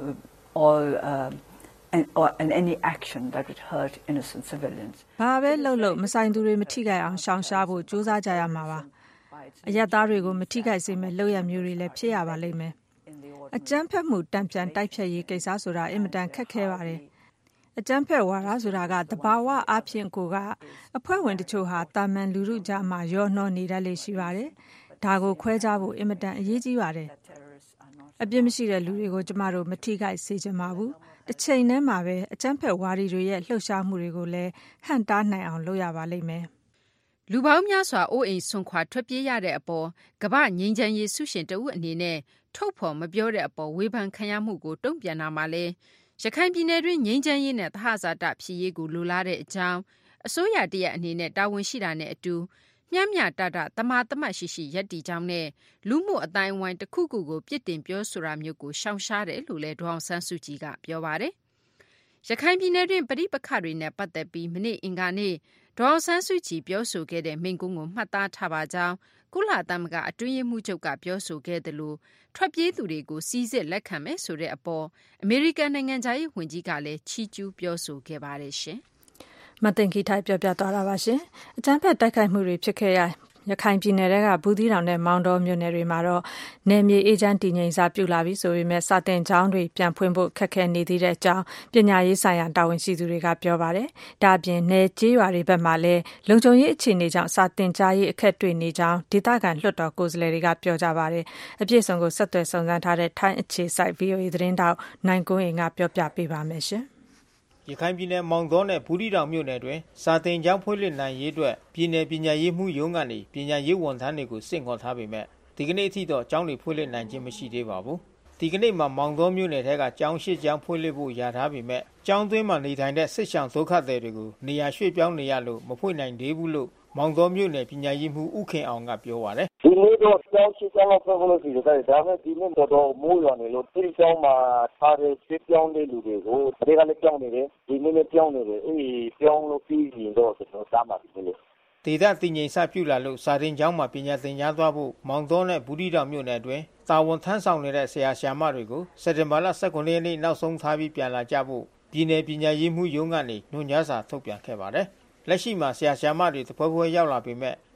all um, and or and any action that would hurt innocent civilians ဘာပဲလုပ်လို့မဆိုင်သူတွေမထိခိုက်အောင်ရှောင်ရှားဖို့ကြိုးစားကြရမှာပါအရက်သားတွေကိုမထိခိုက်စေမဲ့လုပ်ရမျိုးတွေလည်းဖြစ်ရပါလိမ့်မယ်အကြမ်းဖက်မှုတံပြန်တိုက်ဖြတ်ရေးကိစ္စဆိုတာအင်မတန်ခက်ခဲပါတယ်အကြမ်းဖက်ဝါဒဆိုတာကတဘာဝအဖြစ်ကိုကအဖွဲ့ဝင်တချို့ဟာတာမန်လူထုကြားမှာရောနှောနေတတ်လေရှိပါတယ်ဒါကိုခွဲခြားဖို့အင်မတန်အရေးကြီးပါတယ်အပြစ်မရှိတဲ့လူတွေကိုကျမတို့မထိခိုက်စေချင်ပါဘူးတစ်ချိန်တည်းမှာပဲအကြမ်းဖက်ဝါဒီတွေရဲ့လှုပ်ရှားမှုတွေကိုလည်းဟန့်တားနိုင်အောင်လုပ်ရပါလိမ့်မယ်လူပေါင်းများစွာအိုးအိမ်ဆွန့်ခွာထွက်ပြေးရတဲ့အပေါ်ကမ္ဘာငြိမ်းချမ်းရေးဆုရှင်တဦးအနေနဲ့ထုတ်ဖော်မပြောတဲ့အပေါ်ဝေဖန်ခံရမှုကိုတုံ့ပြန်တာမှာလဲရခိုင်ပြည်နယ်တွင်းငြိမ်းချမ်းရေးနဲ့သဟဇာတဖြစ်ရေးကိုလိုလားတဲ့အကြောင်းအစိုးရတရက်အနေနဲ့တာဝန်ရှိတာနဲ့အတူမျှမျှတတတမာတမတ်ရှိရှိရပ်တည်ကြောင်းနဲ့လူမှုအတိုင်းအဝိုင်းတစ်ခုခုကိုပြစ်တင်ပြောဆိုတာမျိုးကိုရှောင်ရှားတယ်လို့လည်းဒေါအောင်ဆန်းစုကြည်ကပြောပါတယ်။ရခိုင်ပြည်နယ်တွင်ပဋိပက္ခတွေနဲ့ပတ်သက်ပြီးမနေ့အင်္ဂါနေ့ဒေါအောင်ဆန်းစုကြည်ပြောဆိုခဲ့တဲ့မိန့်ခွန်းကိုမှတ်သားထားပါကြောင်းကုလသမဂ္ဂအတွင်းရေးမှူးချုပ်ကပြောဆိုခဲ့တယ်လို့ထွက်ပြေးသူတွေကိုစီစစ်လက်ခံမယ်ဆိုတဲ့အပေါ်အမေရိကန်နိုင်ငံသားရေးဝန်ကြီးကလည်းချီးကျူးပြောဆိုခဲ့ပါတယ်ရှင်။မတင်ခိထိုက်ပြောပြသွားတာပါရှင်။အကြမ်းဖက်တိုက်ခိုက်မှုတွေဖြစ်ခဲ့ရရခိုင်ပြည်နယ်ကဘူးသီးတောင်နဲ့မောင်တောမြို့နယ်တွေမှာတော့နယ်မြေအေဂျင့်တည်ငြိမ်စာပြုလာပြီဆိုပေမဲ့စာတင်ကျောင်းတွေပြန်ဖွင့်ဖို့ခက်ခဲနေသေးတဲ့အကြောင်းပညာရေးဆိုင်ရာတာဝန်ရှိသူတွေကပြောပါတယ်။ဒါ့အပြင်နယ်ကျေးရွာတွေဘက်မှာလည်းလုံခြုံရေးအခြေအနေကြောင့်စာတင်ကြားရေးအခက်တွေ့နေကြောင်းဒေသခံလွှတ်တော်ကိုယ်စားလှယ်တွေကပြောကြပါတယ်။အပြည့်အစုံကိုဆက်သွယ်စုံစမ်းထားတဲ့ထိုင်းအခြေစိုက် V O A သတင်းတောက်နိုင်ကွန်းအိမ်ကပြောပြပေးပါမယ်ရှင်။ရခိုင်ပြည်နယ်မောင်တောနဲ့ဘူးသီးတောင်မြို့နယ်တွင်စာသင်ကျောင်းဖွင့်လှစ်နိုင်ရေးအတွက်ပြည်내ပညာရေးမှူးရုံးကနေပညာရေးဝန်ထမ်းတွေကိုစင့်ခေါ်ထားပေမဲ့ဒီကနေ့အထိတော့ကျောင်းတွေဖွင့်လှစ်နိုင်ခြင်းမရှိသေးပါဘူး။ဒီကနေ့မှာမောင်တောမြို့နယ်ထဲကကျောင်းရှိကျောင်းဖွင့်လှစ်ဖို့ရထားပေမဲ့ကျောင်းသွင်းမှာနေထိုင်တဲ့စစ်ဆောင်ဒုက္ခသည်တွေကိုနေရာရွှေ့ပြောင်းနေရလို့မဖွင့်နိုင်သေးဘူးလို့မောင်တောမြို့နယ်ပညာရေးမှူးဦးခင်အောင်ကပြောပါတယ်။ဒီနေ့တော့ကျောင်းရှိကျောင်းဖွင့်လို့ရှိတယ်ဒါပေမဲ့ဒီနေ့တော့မိုးရွာနေလို့ဒီကျောင်းမှာထားတဲ့ရွှေ့ပြောင်းတဲ့လူတွေကိုတွေကလည်းပြောင်းနေတယ်ဒီနေ့လည်းပြောင်းနေတယ်အေးပြောင်းလို့ပြီးရင်တော့ကျွန်တော်စားမှာပြီလေဒေသတည်ငြိမ်စပြုလာလို့စာတင်ကျောင်းမှာပညာသင်ကြားသွားဖို့မောင်တောနဲ့ဘူးသီးတောင်မြို့နယ်အတွင်းတာဝန်ထမ်းဆောင်နေတဲ့ဆရာဆရာမတွေကိုစက်တင်ဘာလ၁၉ရက်နေ့နောက်ဆုံးထားပြီးပြန်လာကြဖို့ပြည်내ပညာရေးမှူးရုံးကနေညွှန်ကြားစာထုတ်ပြန်ခဲ့ပါတယ်။လက်ရှိမှာဆရာဆရာမတွေတပွဲပွဲရောက်လာပေမဲ့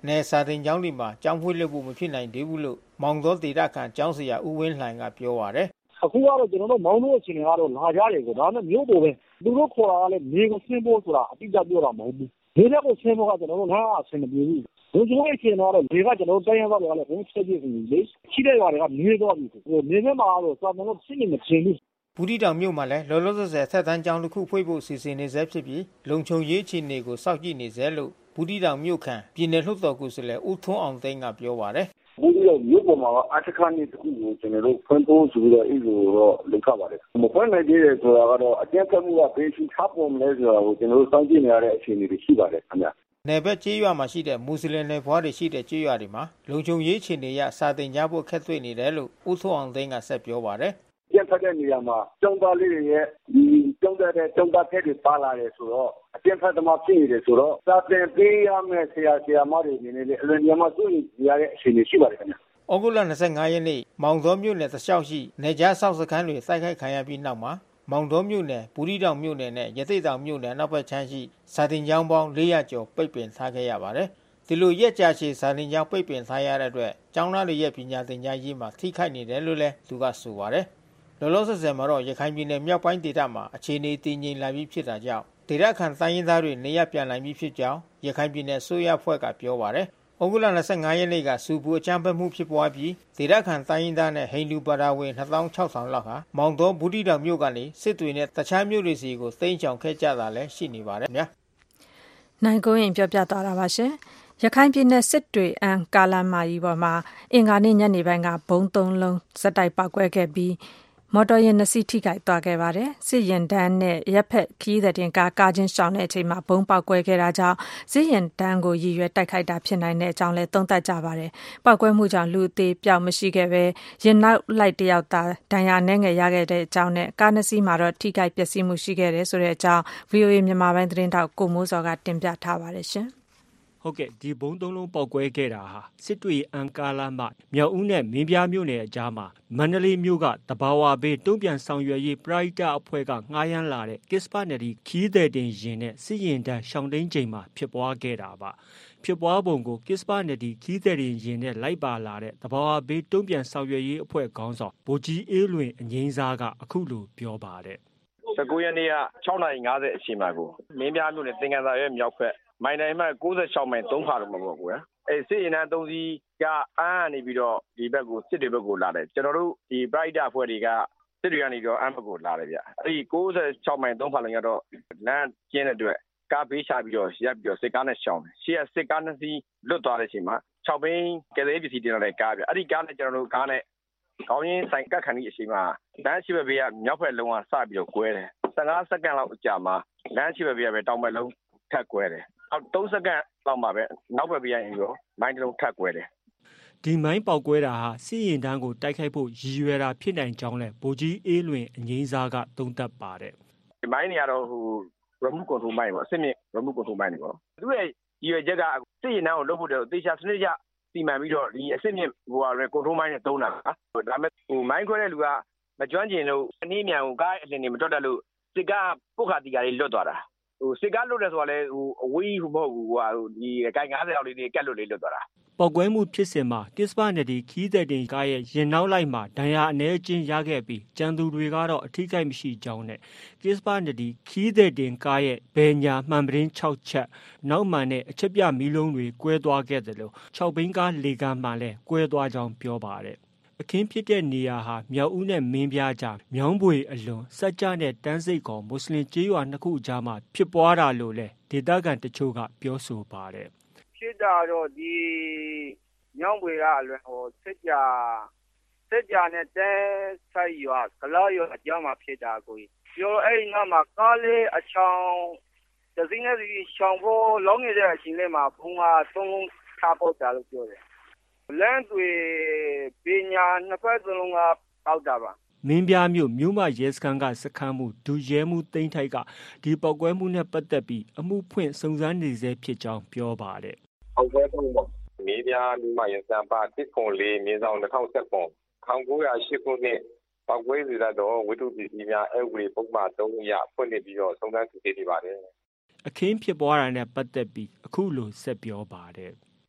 နယ်စာတင်ကျောင်းတွေမှာကျောင်းဖွင့်လှစ်ဖို့မဖြစ်နိုင်သေးဘူးလို့မောင်တော်ဒေသခံကျောင်းဆရာဦးဝင်းလှိုင်ကပြောပါတယ်အခုကတော့ကျွန်တော်တို့မောင်းတို့အချိန်ကတော့လာကြတယ်ကိုဒါနဲ့မျိုးပေါ်ပဲသူတို့ခေါ်တာကလည်းမြေကိုဆင်းဖို့ဆိုတာအတိအကျပြောတာမဟုတ်ဘူးဒီလက်ကိုဆင်းဖို့ကကျွန်တော်တို့ငါအဆင်မပြေဘူးဘုံကျိုးရဲ့ချိန်တော့ဒီကကျွန်တော်တို့တိုင်းရင်းသားတွေကလည်းဘုံချက်ပြည့်နေလေရှိတဲ့ရွာတွေကမြေတော့ပြီဟိုမြေထဲမှာတော့စာမလို့ရှင်းနေမချင်းဘူးဘူးတီတောင်မြို့မှာလည်းလောလောဆယ်ဆယ်ဆက်တန်းကျောင်းတစ်ခုဖွင့်ဖို့စီစဉ်နေဆဲဖြစ်ပြီးလုံခြုံရေးအခြေအနေကိုစောင့်ကြည့်နေဆဲလို့ဘူးတီတောင်မြို့ခံပြည်နယ်လှုပ်တော်ကိုယ်စားလှယ်ဦးထွန်းအောင်သိန်းကပြောပါတယ်ဘူးတီတောင်မြို့ပေါ်မှာအထက်ကနေတခုကိုကျွန်တော်တို့ဖွင့်ဖို့ဆိုပြီးတော့အဲ့လိုတော့လုပ်ခပါတယ်မဖွင့်နိုင်သေးတဲ့ဆိုတာကတော့အကျဉ်းချုပ်မှုကဘယ်ရှိထားပုံလဲဆိုတာကိုကျွန်တော်တို့စောင့်ကြည့်နေရတဲ့အခြေအနေတွေရှိပါတယ်ခင်ဗျာနယ်ဘက်ကျေးရွာမှာရှိတဲ့မွတ်စလင်နယ်ဖွားတွေရှိတဲ့ကျေးရွာတွေမှာလုံခြုံရေးအခြေအနေအရစာသင်ကြားဖို့ခက်တွေ့နေတယ်လို့ဦးထွန်းအောင်သိန်းကဆက်ပြောပါတယ်ပြန်ဖက်တဲ့နေရာမှာကျောင်းသားလေးတွေရဲ့ဒီကျောင်းသားတဲ့ကျောင်းသားတွေပါလာတယ်ဆိုတော့အပြန်ဖက်သမားဖြစ်နေတယ်ဆိုတော့စာသင်ပေးရမယ့်ဆရာဆရာမတွေအနေနဲ့လည်းအလွန်ကြီးမှစိုးရိမ်ရတဲ့အခြေအနေရှိပါတယ်ခင်ဗျာ။ဩဂုတ်လ၂၅ရက်နေ့မောင်တော်မြို့နယ်တလျှောက်ရှိနေကြားဆောက်စခန်းတွေစိုက်ခိုက်ခံရပြီးနောက်မှာမောင်တော်မြို့နယ်ဘူးတီတောင်မြို့နယ်နဲ့ရသေ့တောင်မြို့နယ်နောက်ဘက်ခြမ်းရှိစာတင်ကျောင်းပေါင်း၄ရာကျော်ပိတ်ပင်ထားခဲ့ရပါတယ်။ဒီလိုရက်ကြာရှည်စာတင်ကျောင်းပိတ်ပင်ထားရတဲ့အတွက်ကျောင်းသားတွေရဲ့ပညာသင်ကြားရေးမှာထိခိုက်နေတယ်လို့လည်းသူကဆိုပါတယ်။လောလောဆယ်ဆယ်မှာတော့ရခိုင်ပြည်နယ်မြောက်ပိုင်းဒေသမှာအခြေအနေတည်ငြိမ်လာပြီးဖြစ်တာကြောင့်ဒေသခံတိုင်းရင်းသားတွေနေရပြန်နိုင်ပြီးဖြစ်ကြောင်းရခိုင်ပြည်နယ်ဆိုရဖွဲ့ကပြောပါတယ်။ဩဂုတ်လ၂၅ရက်နေ့ကစူပူအကြမ်းဖက်မှုဖြစ်ပွားပြီးဒေသခံတိုင်းရင်းသားနဲ့ဟိန္ဒူဘာသာဝင်နှစ်သောင်းခြောက်ထောင်လောက်ဟာမောင်တော်ဘူးတီတောင်မြို့ကနေစစ်တွေနဲ့တခြားမြို့တွေစီကိုသိမ်းချောင်ခဲ့ကြတာလည်းရှိနေပါတယ်ဗျာ။နိုင်ကိုရင်ပြောပြသွားတာပါရှင်။ရခိုင်ပြည်နယ်စစ်တွေအန်ကာလာမာကြီးပေါ်မှာအင်္ဂါနေ့ညနေပိုင်းကဘုံသုံးလုံးစက်တိုက်ပောက်ကွဲခဲ့ပြီးမော်တော်ယာဉ်နှစ်စီးထိခိုက်သွားခဲ့ပါတယ်။စစ်ရင်တန်းနဲ့ရပ်ဖက်ခီးတဲ့တင်ကားကားချင်းရှောင်တဲ့အချိန်မှာဘုံပေါက်ကွဲခဲ့တာကြောင့်စစ်ရင်တန်းကိုရည်ရွယ်တိုက်ခိုက်တာဖြစ်နိုင်တဲ့အကြောင်းလည်းသုံးသပ်ကြပါတယ်။ပေါက်ကွဲမှုကြောင့်လူအသေးပြောက်မရှိခဲ့ပဲရင်နောက်လိုက်တယောက်သာဒဏ်ရာနဲ့ငယ်ရခဲ့တဲ့အကြောင်းနဲ့ကားနှစ်စီးမှာတော့ထိခိုက်ပျက်စီးမှုရှိခဲ့တယ်ဆိုတဲ့အကြောင်း ဗွီအိုအေ မြန်မာပိုင်းသတင်းထောက်ကိုမိုးစောကတင်ပြထားပါတယ်ရှင်။ဟုတ်ကဲ့ဒီဘုံသုံးလုံးပေါက်ကွဲခဲ့တာဟာစစ်တွေအန်ကာလာမှမြောက်ဦးနဲ့မင်းပြားမြို့နယ်အကြားမှာမန္တလေးမြို့ကတဘာဝဘေးတုံ့ပြန်ဆောင်ရွက်ရေးပရိဒတ်အဖွဲ့ကငှားရမ်းလာတဲ့ကစ္စပနယ်ဒီခီးတဲ့တင်ရင်နဲ့စစ်ရင်တန်းရှောင်းတိန်ချိန်မှာဖြစ်ပွားခဲ့တာပါဖြစ်ပွားပုံကိုကစ္စပနယ်ဒီခီးတဲ့တင်ရင်နဲ့လိုက်ပါလာတဲ့တဘာဝဘေးတုံ့ပြန်ဆောင်ရွက်ရေးအဖွဲ့ခေါင်းဆောင်ဗိုလ်ကြီးအေးလွင်အငိမ့်စားကအခုလိုပြောပါတယ်၁၉ရက်နေ့က၆နာရီ၅၀အချိန်မှာကိုမင်းပြားမြို့နယ်သင်္ကန်းသာရဲ့မြောက်ဖက်မိုင်တိုင်းမှ၉၆မိုင်သုံးဖာလို့မှာပေါ့ကွာအဲစစ်ရင်တန်းသုံးစီးကအန်းကနေပြီးတော့ဒီဘက်ကိုစစ်တွေဘက်ကိုလာတယ်ကျွန်တော်တို့ဒီပရိုက်တာအဖွဲ့တွေကစစ်တွေကနေတော့အန်းဘက်ကိုလာတယ်ဗျအဲဒီ၉၆မိုင်သုံးဖာလုံးရတော့လမ်းကျင်းတဲ့အတွက်ကားဘေးချပြီးတော့ရပ်ပြီးတော့စစ်ကားနဲ့ရှောင်တယ်ရှေ့ကစစ်ကားနှစ်စီးလွတ်သွားတဲ့အချိန်မှာ၆ဘင်းကလေးပစ္စည်းတင်လာတဲ့ကားဗျအဲ့ဒီကားနဲ့ကျွန်တော်တို့ကားနဲ့ကောင်းရင်ဆိုင်ကတ်ခံဒီအချိန်မှာလမ်းရှိဘက်ဘေးကမြောက်ဘက်လုံးကစပြီးတော့ကွဲတယ်၁၅စက္ကန့်လောက်အကြာမှာလမ်းရှိဘက်ဘေးကပဲတောင်ဘက်လုံးထပ်ကွဲတယ်အောက်၃စက္ကန့်လောက်မှာပဲနောက်ဘက်ဘေးကရင်ရောမိုင်းတစ်လုံးထပ်ကွဲတယ်ဒီမိုင်းပေါက်ကွဲတာဟာစစ်ရင်တန်းကိုတိုက်ခိုက်ဖို့ရည်ရွယ်တာဖြစ်နိုင်ကြောင်းလဲဗိုလ်ကြီးအေးလွင်အငိမ့်စားကသုံးသပ်ပါတယ်ဒီမိုင်းတွေကတော့ဟို remote control မိုင်းပေါ့အစစ်မြင့် remote control မိုင်းတွေပေါ့သူရဲ့ရည်ရွယ်ချက်ကစစ်ရင်တန်းကိုလုပ်ဖို့တဲ့သေချာစနစ်ကျစီမံပြီးတော့ဒီအစစ်မြင့်ဟိုဟာ control မိုင်းနဲ့တုံးတာဒါမဲ့ဟိုမိုင်းခွဲတဲ့လူကမကျွမ်းကျင်လို့အနည်းမြန်ကိုကားအလင်းနေမတွက်တတ်လို့စစ်ကားပုတ်ခါတီကာလေးလွတ်သွားတာဟိုစစ်ကားလွတ်တယ်ဆိုတာလဲဟိုအဝေးဟိုမဟုတ်ဘူးဟိုဟာဒီကိုင်၅၀လောက်လေးတွေကက်လွတ်လေးလွတ်သွားတာပေါက်ကွဲမှုဖြစ်စဉ်မှာကစ္စပနယ်ဒီခီးတဲ့တင်ကားရဲ့ရင်နောက်လိုက်မှာဒဏ်ရာအနည်းချင်းရခဲ့ပြီးကျန်သူတွေကတော့အထိကိတ်မရှိကြောင်းနဲ့ကစ္စပနယ်ဒီခီးတဲ့တင်ကားရဲ့ဘယ်ညာမှန်ပရင်၆ချက်နောက်မှန်နဲ့အချက်ပြမီးလုံးတွေကွဲသွားခဲ့တယ်လို့၆ဘင်းကားလေကမ်းမှလည်းကွဲသွားကြောင်းပြောပါတယ်အခင်းဖြစ်တဲ့နေရာဟာမြောက်ဦးနဲ့မင်းပြားကြားမြောင်းပွေအလွန်စက်ကြနဲ့တန်းစိတ်ကောင်မွတ်စလင်ကျေးရွာနှစ်ခုကြားမှာဖြစ်ပွားတာလို့လဲဒေသခံတချို့ကပြောဆိုပါတယ်ဖြစ်တာတော့ဒီမြောင်းပွေကအလွန်ဟိုစက်ကြစက်ကြနဲ့တန်းဆိုင်ရွာကလာရွာအကြားမှာဖြစ်တာကိုပြောအဲ့ဒီငါမှာကားလေးအချောင်းတစင်းနဲ့ဒီရှောင်းဖို့လောင်းနေတဲ့အချိန်လေးမှာဘုံကသုံးလုံးထားပေါက်တာလို့ပြောတယ်လမ်းတွေပညာနှစ်ဖက်စလုံးကပေါက်တာပါမင်းပြားမြို့မြို့မရဲစခန်းကစခန်းမှုဒူရဲမှုတိမ့်ထိုက်ကဒီပေါက်ကွဲမှုနဲ့ပတ်သက်ပြီးအမှုဖွင့်စုံစမ်းနေဆဲဖြစ်ကြောင်းပြောပါတယ်ပေါက်ကွဲမှုပေါ့မင်းပြားမြို့မရဲစခန်းပါတစ်ခွန်လေးမြင်းဆောင်၂၀၁၇ ၁၉၀၈ခုနှစ်ပေါက်ကွဲစေသောဝိတုပစ္စည်းများအဥပဒေပုံမှန်၃အရဖွင့်နေပြီးတော့စုံစမ်းစစ်ဆေးနေပါတယ်အခင်းဖြစ်ပွားတာနဲ့ပတ်သက်ပြီးအခုလိုဆက်ပြောပါတယ်စ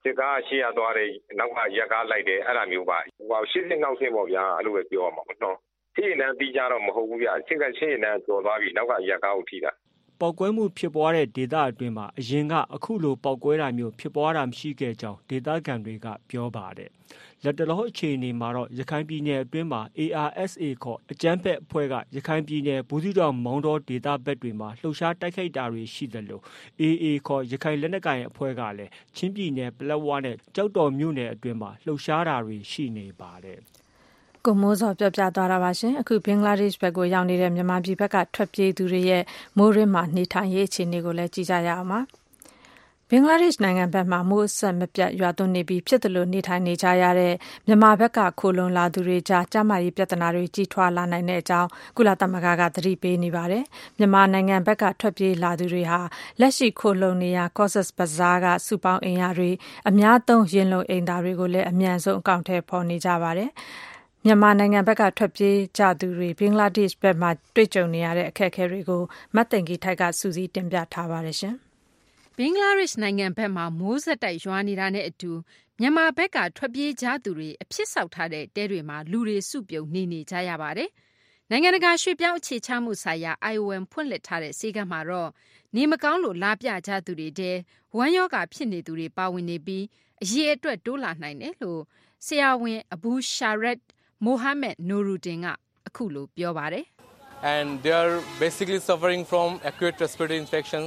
စစ်ကားရှေ့ရသွားတယ်နောက်ကရက်ကားလိုက်တယ်အဲ့ဒါမျိုးပါဟိုရှင်းစင်နောက်ဆင်းပေါ့ဗျာအဲ့လိုပဲပြောရမှာပေါ့နော်ရှင်းရင်ပြီးကြတော့မဟုတ်ဘူးဗျာရှင်းကရှင်းရင်ကျော်သွားပြီနောက်ကရက်ကားကိုထိတာပေါက်ကွဲမှုဖြစ်ပွားတဲ့ဒေသအတွင်းမှာအရင်ကအခုလိုပေါက်ကွဲတာမျိုးဖြစ်ပွားတာမရှိခဲ့ကြောင်းဒေသခံတွေကပြောပါတယ်။လက်တလောအခြေအနေမှာတော့ရခိုင်ပြည်နယ်အတွင်းမှာ A R S A ခေါ်အကြမ်းဖက်အဖွဲ့ကရခိုင်ပြည်နယ်ဘူးသီးတောင်မောင်တောဒေသဘက်တွေမှာလှုပ်ရှားတိုက်ခိုက်တာတွေရှိသလို A A ခေါ်ရခိုင်လက်နက်ကိုင်အဖွဲ့ကလည်းချင်းပြည်နယ်ပလက်ဝနဲ့ကြောက်တော်မြို့နယ်အတွင်းမှာလှုပ်ရှားတာတွေရှိနေပါတယ်။ကိုမိုးစောပြောပြသွားတာပါရှင်အခုဘင်္ဂလားဒေ့ရှ်ဘက်ကိုရောက်နေတဲ့မြန်မာပြည်ဘက်ကထွက်ပြေးသူတွေရဲ့မိုးရင်းမှာနေထိုင်ရေးအခြေအနေကိုလည်းကြည့်ကြရအောင်ပါဘင်္ဂလားဒေ့ရှ်နိုင်ငံဘက်မှာမိုးဆက်မပြတ်ရွာသွန်းနေပြီးဖြစ်သလိုနေထိုင်နေကြရတဲ့မြန်မာဘက်ကခိုလုံလာသူတွေကြားကျန်းမာရေးပြဿနာတွေကြီးထွားလာနိုင်တဲ့အကြောင်းကုလသမဂ္ဂကသတိပေးနေပါတယ်မြန်မာနိုင်ငံဘက်ကထွက်ပြေးလာသူတွေဟာလက်ရှိခိုလုံနေရ Cox's Bazar ကစုပေါင်းအင်အားတွေအများသုံးရင်လုံအိမ်သားတွေကိုလည်းအမြန်ဆုံးအကောင့်ထဲပေါ်နေကြပါတယ်မြန်မာနိုင်ငံဘက်ကထွက်ပြေးကြသူတွေဘင်္ဂလားဒေ့ရှ်ဘက်မှာတွေ့ကြုံနေရတဲ့အခက်အခဲတွေကိုမတ်တင်ကြီးထိုက်ကစူးစီးတင်ပြထားပါတယ်ရှင်ဘင်္ဂလားဒေ့ရှ်နိုင်ငံဘက်မှာမိုးဆက်တိုက်ရွာနေတာနဲ့အတူမြန်မာဘက်ကထွက်ပြေးကြသူတွေအဖြစ်ဆောက်ထားတဲ့တဲတွေမှာလူတွေစုပြုံနေနေကြရပါတယ်။နိုင်ငံတကာရွှေ့ပြောင်းအခြေချမှုဆိုင်ရာ I O M ဖွင့်လှစ်ထားတဲ့ဆေးကမ်းမှာတော့နေမကောင်းလို့လာပြကြသူတွေတဲဝမ်းရောဂါဖြစ်နေသူတွေပါဝင်နေပြီးအရေးအတွက်တိုးလာနိုင်တယ်လို့ဆရာဝန်အဘူရှာရက်Mohammed Noruddin ကအခုလိုပြောပါတယ် And they are basically suffering from acute respiratory infection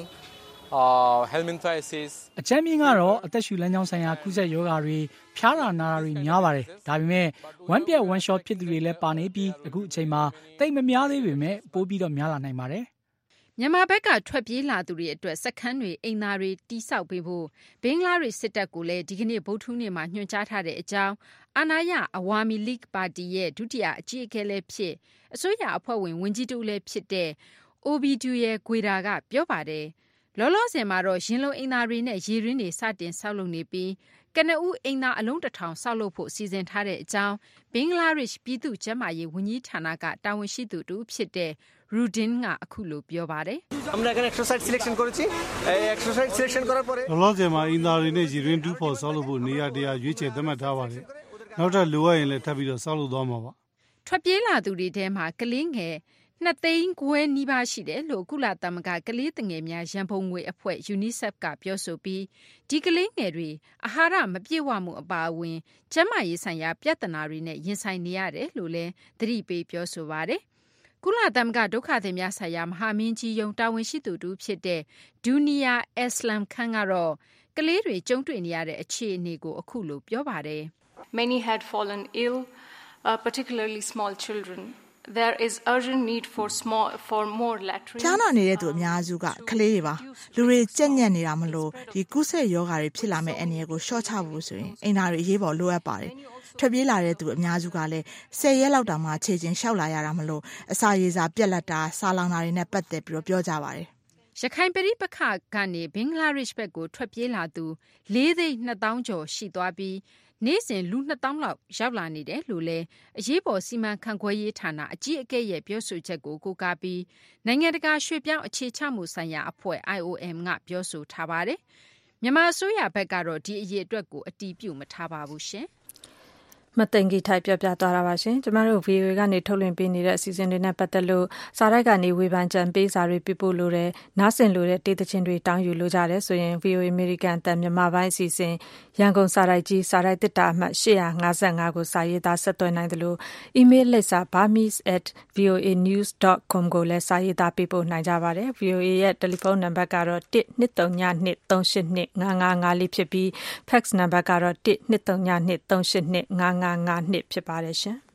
uh helminthiasis အချမ်းမြင့်ကတော့အသက်ရှူလမ်းကြောင်းဆိုင်ရာကူးစက်ရောဂါတွေဖျားနာနာတာတွေများပါတယ်ဒါပေမဲ့ဝမ်းပြက်ဝမ်းလျှောဖြစ်သူတွေလည်းပါနေပြီးအခုအချိန်မှာတိတ်မများသေးပေမဲ့ပိုးပြီးတော့များလာနိုင်ပါတယ်မြန်မာဘက်ကထွက်ပြေးလာသူတွေအတွက်စခန်းတွေအိမ်သားတွေတိဆောက်ပေးဖို့ဘင်္ဂလားဒေ့ရှ်စစ်တပ်ကိုလည်းဒီကနေ့ဗုဒ္ဓဟူးနေ့မှာညွှန်ကြားထားတဲ့အကြောင်းအာဏာရအဝါမီလိဂ်ပါတီရဲ့ဒုတိယအကြီးအကဲလည်းဖြစ်အစိုးရအဖွဲ့ဝင်ဝန်ကြီးတူလည်းဖြစ်တဲ့အိုဘီဒူရဲ့ဂွေတာကပြောပါတယ်လောလောဆယ်မှာတော့ရင်လုံအိမ်သားတွေနဲ့ရေရင်းတွေစတင်ဆောက်လုပ်နေပြီးကနဦးအိမ်သားအလုံးတစ်ထောင်ဆောက်လုပ်ဖို့စီစဉ်ထားတဲ့အကြောင်းဘင်္ဂလားဒေ့ရှ်ပြည်သူ့ကျန်းမာရေးဝန်ကြီးဌာနကတာဝန်ရှိသူတူဖြစ်တဲ့Rudin ကအခုလိုပြောပါတယ် আমরা এখানে exercise selection করেছি এই exercise selection করার পরে လောလောဆယ်မှာအင်သားတွေနဲ့ရည်ရင်းတူးဖော်ဆောက်လုပ်ဖို့နေရာတရားရွေးချယ်သတ်မှတ်ထားပါတယ်နောက်ထပ်လိုအပ်ရင်လည်းထပ်ပြီးတော့ဆောက်လုပ်သွားမှာပါထွက်ပြေးလာသူတွေထဲမှာကလေးငယ်နှစ်သိန်းခွဲနီးပါးရှိတယ်လို့ကုလသမဂ္ဂကလေးငယ်များရန်ပုံငွေအဖွဲ့ UNICEF ကပြောဆိုပြီးဒီကလေးငယ်တွေအာဟာရမပြည့်ဝမှုအပါအဝင်ကျန်းမာရေးဆိုင်ရာပြဿနာတွေနဲ့ရင်ဆိုင်နေရတယ်လို့လည်းသတိပေးပြောဆိုပါတယ်ကုလသမဂ္ဂဒုက္ခသည်များဆိုင်ရာမဟာမင်းကြီးယုံတာဝန်ရှိသူတူဖြစ်တဲ့ဒူနီယာအက်စလမ်ခန်ကတော့ကလေးတွေကြုံတွေ့နေရတဲ့အခြေအနေကိုအခုလိုပြောပါတယ် Many had fallen ill, uh, particularly small children. There is urgent need for small for more latrines. ကျန်းမာနေတဲ့သူအများစုကကလေးတွေပါလူတွေကြက်ညက်နေတာမလို့ဒီကုသရောဂါတွေဖြစ်လာမဲ့အနေအကိုရှော့ချဖို့ဆိုရင်အိမ်သားတွေအရေးပေါ်လိုအပ်ပါတယ်ထွက်ပြေးလာတဲ့သူအများစုကလည်းဆယ်ရက်လောက်တောင်မှခြေချင်းလျှောက်လာရတာမလို့အစာရည်စာပြက်လက်တာစာလောင်တာတွေနဲ့ပတ်သက်ပြီးတော့ပြောကြပါတယ်ရခိုင်ပြည်ပခါကနေဘင်္ဂလားဒေ့ရှ်ဘက်ကိုထွက်ပြေးလာသူလေးသိန်းနှစ်သောင်းကျော်ရှိသွားပြီးနေ့စဉ်လူနှစ်သောင်းလောက်ရောက်လာနေတယ်လို့လည်းအရေးပေါ်စီမံခန့်ခွဲရေးဌာနအကြီးအကဲရဲ့ပြောဆိုချက်ကိုကိုးကားပြီးနိုင်ငံတကာရွှေ့ပြောင်းအခြေချမှုဆိုင်ရာအဖွဲ့ I O M ကပြောဆိုထားပါတယ်မြန်မာအစိုးရဘက်ကတော့ဒီအရေးအတွက်ကိုအတည်ပြုမထားပါဘူးရှင်မတင်ကြီးထိုက်ပြပြသွားတာပါရှင်ကျမတို့ V O A ကနေထုတ်လွှင့်ပေးနေတဲ့အစီအစဉ်တွေနဲ့ပတ်သက်လို့စာရိုက်ကနေဝေဖန်ကြံပေးစာတွေပြပို့လို့တယ်နားဆင်လို့တဲ့တေးသချင်းတွေတောင်းယူလို့ကြတယ်ဆိုရင် V O A American တန်မြန်မာပိုင်းအစီအစဉ်ရန်ကုန်စာရိုက်ကြီးစာရိုက်တစ်တာအမှတ်eight five fiveကိုစာရေးသားဆက်သွယ်နိုင်တယ်လို့ email လိပ်စာ burmese at voanews dot com ကိုလည်းစာရေးသားပေးပို့နိုင်ကြပါတယ် V O A ရဲ့တယ်လီဖုန်းနံပါတ်ကတော့one two three two three eight two five five fiveဖြစ်ပြီး fax နံပါတ်ကတော့one two three two eight two five five twoဖြစ်ပါတယ်ရှင်။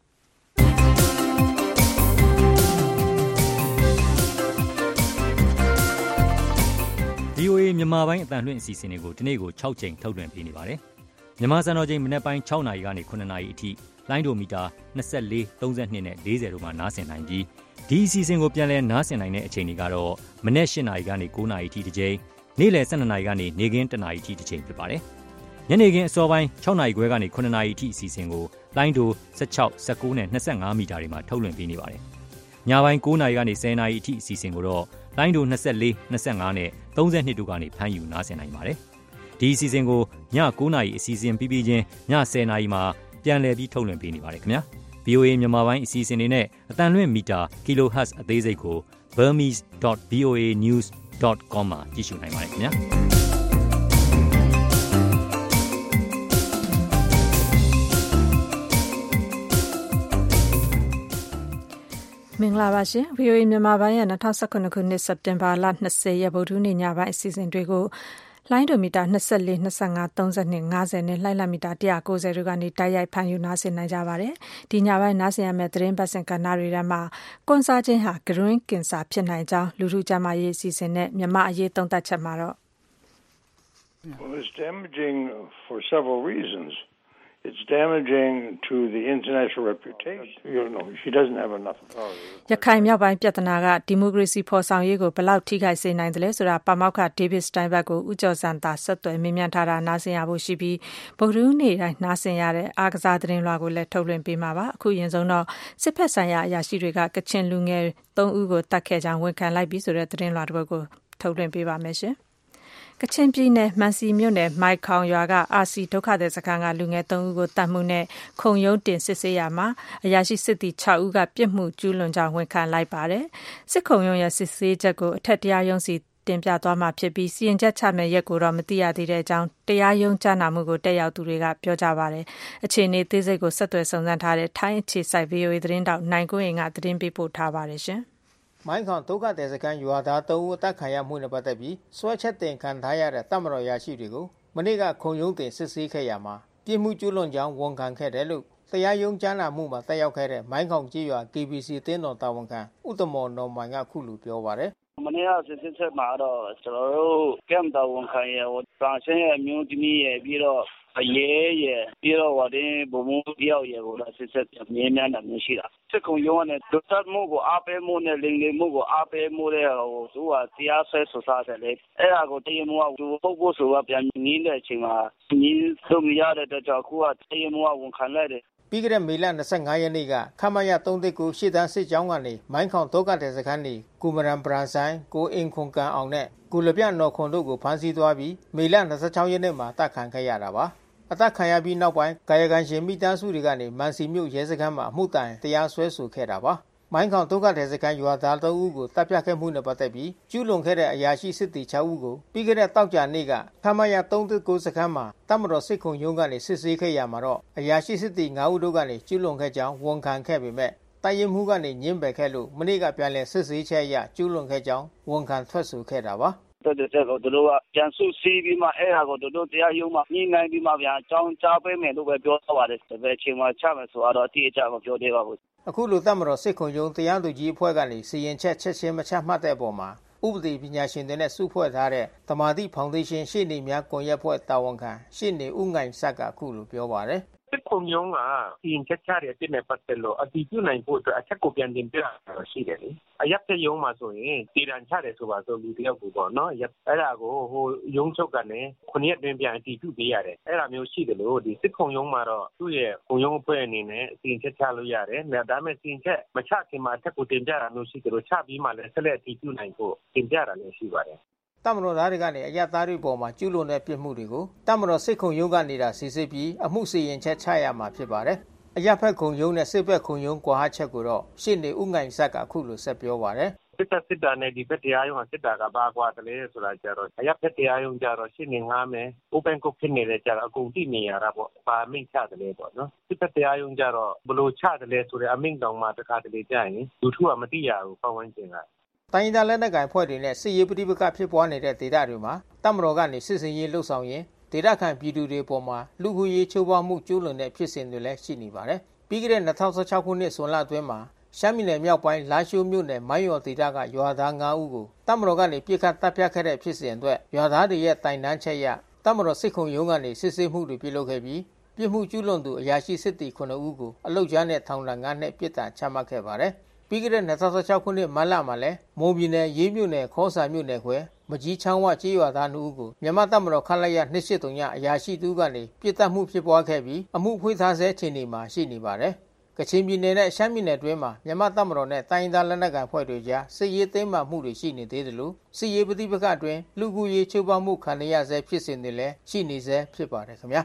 V O A မြန်မာပိုင်းအတန်လွှင့်အစီအစဉ်တွေကိုဒီနေ့ကိုsixကြိမ်ထုတ်လွှင့်ပေးနေပါတယ်။မြန်မာစံတော်ချိန်မနက်ပိုင်းsixနာရီကနေnineနာရီအထိလိုင်းဒိုမီတာtwenty-four, thirty-twoနဲ့fortyတို့မှာနားဆင်နိုင်ပြီးဒီအစီအစဉ်ကိုပြန်လည်နားဆင်နိုင်တဲ့အချိန်တွေကတော့မနက်eightနာရီကနေnineနာရီအထိတစ်ကြိမ်နေ့လယ်twelveနာရီကနေနေ့ခင်းoneနာရီအထိတစ်ကြိမ်ဖြစ်ပါတယ်။ညနေခင်းအစောပိုင်းsixနာရီခွဲကနေnineနာရီအထိအစီအစဉ်ကိုလိုင်းဒိုsixteen, nineteenနဲ့twenty-fiveမီတာတွေမှာထုတ်လွှင့်ပေးနေပါတယ်။ညပိုင်းnineနာရီကနေtenနာရီအထိအစီအစဉ်ကိုတော့လိုင်းဒိုtwenty-four, twenty-fiveနဲ့thirty-twoတို့ကနေဖမ်းယူနားဆင်နိုင်ပါတယ်။ဒီအစီအစဉ်ကိုည9နာရီအစီအစဉ်ပြီးပြီးချင်းည10နာရီမှာပြန်လည်ပြီးထုတ်လွှင့်ပေးနေပါတယ်ခင်ဗျာ ဗွီအိုအေ မြန်မာပိုင်းအစီအစဉ်တွေနဲ့အတန်လွင့်မီတာ kilohertz အသေးစိတ်ကို burmese dot v o a news dot com မှာကြည့်ရှုနိုင်ပါတယ်ခင်ဗျာမင်္ဂလာပါရှင် ဗွီအိုအေ မြန်မာပိုင်းရဲ့၂၀၁၇ခုနှစ်စက်တင်ဘာလ၂၀ရက်ဗုဒ္ဓဟူးနေ့ညပိုင်းအစီအစဉ်တွေကိုလိုင်းဒိုမီတာ၂၄ ၂၅ ၃၂ ၅၀နဲ့လှိုင်းလမီတာ၁၉၀တို့ကနေတိုက်ရိုက်ဖန်ယူနားဆင်နိုင်ကြပါတယ်။ဒီညပိုင်းနားဆင်ရမယ့်သတင်းပတ်စင်ကဏ္ဍတွေထဲမှာကွန်ဆာချင်းဟာဂရွင်းကင်ဆာဖြစ်နိုင်ကြောင်းလူထုကျန်းမာရေးအစီအစဉ်နဲ့မြန်မာအရေးသုံးသပ်ချက်မှာတော့ Well, it's damaging for several reasons. It's damaging to the international reputation. You know, she doesn't have enough authority. ရခိုင်မြောက်ပိုင်းပြဿနာကဒီမိုကရေစီဖော်ဆောင်ရေးကိုဘယ်လောက်ထိခိုက်စေနိုင်တယ်လဲဆိုတာပါမောက္ခဒေးဗစ်စတိုင်းဘတ်ကိုဦးကျော်စံသာဆက်သွယ်မေးမြန်းထားတာနားဆင်ရဖို့ရှိပြီးဗုဒ္ဓဟူးနေ့တိုင်းနားဆင်ရတဲ့အားကစားသတင်းလွှာကိုလည်းထုတ်လွှင့်ပေးမှာပါအခုရင်ဆုံးတော့စစ်ဖက်ဆိုင်ရာအရာရှိတွေကကချင်လူငယ်သုံးဦးကိုတတ်ခဲ့ကြောင်းဝန်ခံလိုက်ပြီးဆိုတဲ့သတင်းလွှာတစ်ပုဒ်ကိုထုတ်လွှင့်ပေးပါမယ်ရှင်ကချင်ပြည်နယ်မန်စီမြို့နယ်မိုက်ခေါင်ရွာကအာစီဒုက္ခသည်စခန်းကလူငယ်သုံးဦးကိုတတ်မှုနဲ့ခုံရုံးတင်စစ်ဆေးရမှာအရာရှိစစ်သည်၆ဦးကပြစ်မှုကျူးလွန်ကြောင်းဝန်ခံလိုက်ပါတယ်စစ်ခုံရုံးရဲ့စစ်ဆေးချက်ကိုအထက်တရားရုံးစီတင်ပြသွားမှာဖြစ်ပြီးစီရင်ချက်ချမဲ့ရက်ကိုတော့မသိရသေးတဲ့အကြောင်းတရားရုံးကြားနာမှုကိုတက်ရောက်သူတွေကပြောကြပါတယ်အခြေအနေသေးစိတ်ကိုဆက်သွယ်စုံစမ်းထားတဲ့ထိုင်းအခြေစိုက် ဗွီအိုအေ သတင်းတောက်နိုင်ကိုရင်ကသတင်းပေးပို့ထားပါတယ်ရှင်မိုင်းခေါင်ဒုက္ခသည်စခန်းရွာသားသုံးဦးအသက်ခံရမှုနဲ့ပတ်သက်ပြီးစွဲချက်တင်ခံထားရတဲ့တပ်မတော်ရာရှိတွေကိုမနေ့ကခုံရုံးတင်စစ်ဆေးခဲ့ရမှာပြစ်မှုကျူးလွန်ကြောင်းဝန်ခံခဲ့တယ်လို့တရားရုံးကြားနာမှုမှာတက်ရောက်ခဲ့တဲ့မိုင်းခေါင်ကြီးရွာ ကေ ဘီ စီ တင်းတော်တာဝန်ခံဥတမော်နော်မိုင်ကခုလိုပြောပါတယ်မနေ့ကစစ်စစ်ချက်မှာတော့ကျွန်တော်တို့ကမ်တာဝန်ခံရဟိုတန်ဆင်းရဲ့မျိုးသမီးရဲ့ပြီးတော့အရေးရဲ့ပြီးတော့ဝတဲ့ဘုံမှုတယောက်ရဲ့ကိုလည်းစစ်စစ်မြင်းများတာမျိုးရှိတာစစ်ကုံရုံးနဲ့ဒုတ်တ်မှုကိုအားပေးမှုနဲ့လင်လေမှုကိုအားပေးမှုတဲ့ဟိုသူကတရားဆွဲဆိုစားတယ်လေအဲ့ဒါကိုတရားမှုကသူပုတ်ဖို့ဆိုတာပြန်ငင်းတဲ့အချိန်မှာငင်းလို့မရတဲ့အတွက်ကြောင့်ခုကတရားမှုကဝန်ခံလိုက်တယ်ပြီးခဲ့တဲ့မေလ၂၅ရက်နေ့ကခမရ၃၁၉ရှေ့တန်းစစ်ကြောင်းကနေမိုင်းခေါင်ဒုက္ခသည်စခန်းနေကူမရန်ပရန်ဆိုင်ကိုအင်ခွန်ကန်အောင်နဲ့ကုလပြနော်ခွန်တို့ကိုဖမ်းဆီးသွားပြီးမေလ၂၆ရက်နေ့မှာတပ်ခံခဲ့ရတာပါအသက်ခံရပြီးနောက်ပိုင်းကာယကံရှင်မိသားစုတွေကနေမန်စီမြို့ရဲစခန်းမှာအမှုတိုင်တရားစွဲဆိုခဲ့တာပါမိုင်းခေါင်ဒုက္ခသည်စခန်းရွာသား၃ဦးကိုတပ်ဖြတ်ခဲ့မှုနဲ့ပတ်သက်ပြီးကျူးလွန်ခဲ့တဲ့အရာရှိစစ်သည်၆ဦးကိုပြီးခဲ့တဲ့တောက်ကြနေ့ကခမရ၃၁၉စခန်းမှာတပ်မတော်စစ်ခုံရုံးကနေစစ်ဆေးခဲ့ရမှာတော့အရာရှိစစ်သည်၅ဦးတို့ကနေကျူးလွန်ခဲ့ကြောင်းဝန်ခံခဲ့ပေမဲ့တိုင်းရင်မှုကနေညှင်းပယ်ခဲ့လို့မနေ့ကပြန်လည်စစ်ဆေးချက်အရကျူးလွန်ခဲ့ကြောင်းဝန်ခံထွက်ဆိုခဲ့တာပါတဲ့တဲ့ကိုတို့ကပြန်ဆုစီးပြီးမှအဲ့ဟာကိုတို့တရားရုံးမှာညှိနှိုင်းပြီးမှပြန်အကြောင်းကြားပေးမယ်လို့ပဲပြောထားပါတယ်။ဘယ်ချိန်မှချမယ်ဆိုတော့အတိအကျမပြောသေးပါဘူး။အခုလိုတပ်မတော်စစ်ခုံရုံးတရားသူကြီးအဖွဲ့ကနေစီရင်ချက်ချက်ချင်းမချမှတ်တဲ့အပေါ်မှာဥပဒေပညာရှင်တွေနဲ့စုဖွဲ့ထားတဲ့သမာဓိဖောင်ဒေးရှင်းရှေ့နေများကွန်ရက်ဖွဲ့တာဝန်ခံရှေ့နေဦးငိုင်ဆက်ကအခုလိုပြောပါတယ်။စစ်ခုံရုံးကစီရင်ချက်ချတဲ့အဖြစ်နဲ့ပတ်သက်လို့အတည်ပြုနိုင်ဖို့အတွက်အချက်ကိုပြန်တင်ပြတာရှိတယ်လေ။အရက်တဲ့ရုံးမှာဆိုရင်တည်တံချတယ်ဆိုပါဆိုလူတယောက်ကိုပေါ့နော်အဲ့ဒါကိုဟိုရုံးချုပ်ကနေခုနှစ်ရက်တွင်ပြန်အတည်ပြုပေးရတယ်အဲ့ဒါမျိုးရှိတယ်လို့ဒီစစ်ခုံရုံးမှာတော့သူ့ရဲ့ခုံရုံးအဖွဲ့အနေနဲ့စီရင်ချက်ချလို့ရတယ်။ဒါပေမဲ့စီရင်ချက်မချခင်မှာအချက်ကိုတင်ပြတာမျိုးရှိတယ်လို့ချပြီးမှလည်းဆက်လက်အတည်ပြုနိုင်ဖို့တင်ပြတာလည်းရှိပါတယ်တပ်မတော်သားတွေကနေအရသားတွေပေါ်မှာကျူးလွန်တဲ့ပြစ်မှုတွေကိုတပ်မတော်စစ်ခုံရုံးကနေတာစစ်ဆေးပြီးအမှုစီရင်ချက်ချရမှာဖြစ်ပါတယ်။အရဖက်ခုံရုံးနဲ့စစ်ဘက်ခုံရုံးကွာဟချက်ကိုတော့ရှင်းနေဦးငိုင်ဆက်ကအခုလိုဆက်ပြောပါတယ်။စစ်တပ်စစ်တာနဲ့ဒီဘက်တရားရုံးကစစ်တာကဘာကွာတယ်လဲဆိုတာကြတော့အရဖက်တရားရုံးကြတော့ရှင်းနေငားမယ် open court ဖြစ်နေတဲ့ကြတော့အကုန်သိနေရတာပေါ့။ဘာမိတ်ချတယ်လဲပေါ့နော်။စစ်တပ်တရားရုံးကြတော့ဘလို့ချတယ်လဲဆိုတဲ့အမိန့်တောင်မှတခါတလေကြာရင်လူထုကမသိရဘူးပတ်ဝန်းကျင်ကတိုင်းဒေသလက်နက်ကိုင်ဖွဲ့တွေနဲ့စစ်ရေးပဋိပက္ခဖြစ်ပွားနေတဲ့ဒေသတွေမှာတပ်မတော်ကနေစစ်စင်ရေးလှုပ်ဆောင်ရင်ဒေသခံပြည်သူတွေပေါ်မှာလူခုရေးချိုးဖောက်မှုကျူးလွန်တဲ့ဖြစ်စဉ်တွေလည်းရှိနေပါတယ်။ပြီးခဲ့တဲ့၂၀၁၆ခုနှစ်ဇွန်လအတွင်းမှာရှမ်းပြည်နယ်မြောက်ပိုင်းလာရှိုးမြို့နယ်မိုင်းရော်ဒေသကရွာသား၅ဦးကိုတပ်မတော်ကနေပြစ်ခတ်တပ်ဖြတ်ခဲ့တဲ့ဖြစ်စဉ်အတွက်ရွာသားတွေရဲ့တိုင်တန်းချက်ရတပ်မတော်စစ်ခုံရုံးကနေစစ်ဆေးမှုတွေပြုလုပ်ခဲ့ပြီးပြစ်မှုကျူးလွန်သူအရာရှိစစ်သည်ခုနှစ်ဦးကိုအလုတ်ကြားနဲ့ထောင်ဒဏ်၅နှစ်ပြစ်ဒဏ်ချမှတ်ခဲ့ပါတယ်။ပြီးခဲ့တဲ့၂၀၁၆ခုနှစ်မတ်လမှာလည်းမွန်ပြည်နယ်ရေးမြို့နယ်ခေါစာမြို့နယ်ခွဲမကြီးချောင်းဝကြေးရွာသားနှစ်ဦးကိုမြန်မာတပ်မတော်ခလိုက်ရ၂၈၃ညအရာရှိတူကနေပြစ်ဒဏ်မှုဖြစ်ပွားခဲ့ပြီးအမှုဖွေးထားဆဲအခြေအနေမှာရှိနေပါတယ်။ကချင်ပြည်နယ်နဲ့ရှမ်းပြည်နယ်တွင်းမှာမြန်မာတပ်မတော်နဲ့တိုင်းဒေသလက်နက်ကိုင်ဖွဲ့တွေကြားစစ်ရေးသိမ်းမှမှုတွေရှိနေသေးတယ်လို့စစ်ရေးပဋိပက္ခအတွင်းလူကူရေးချိုးဖောက်မှုခံရဆဲဖြစ်စဉ်တွေလည်းရှိနေဆဲဖြစ်ပါတယ်ခင်ဗျာ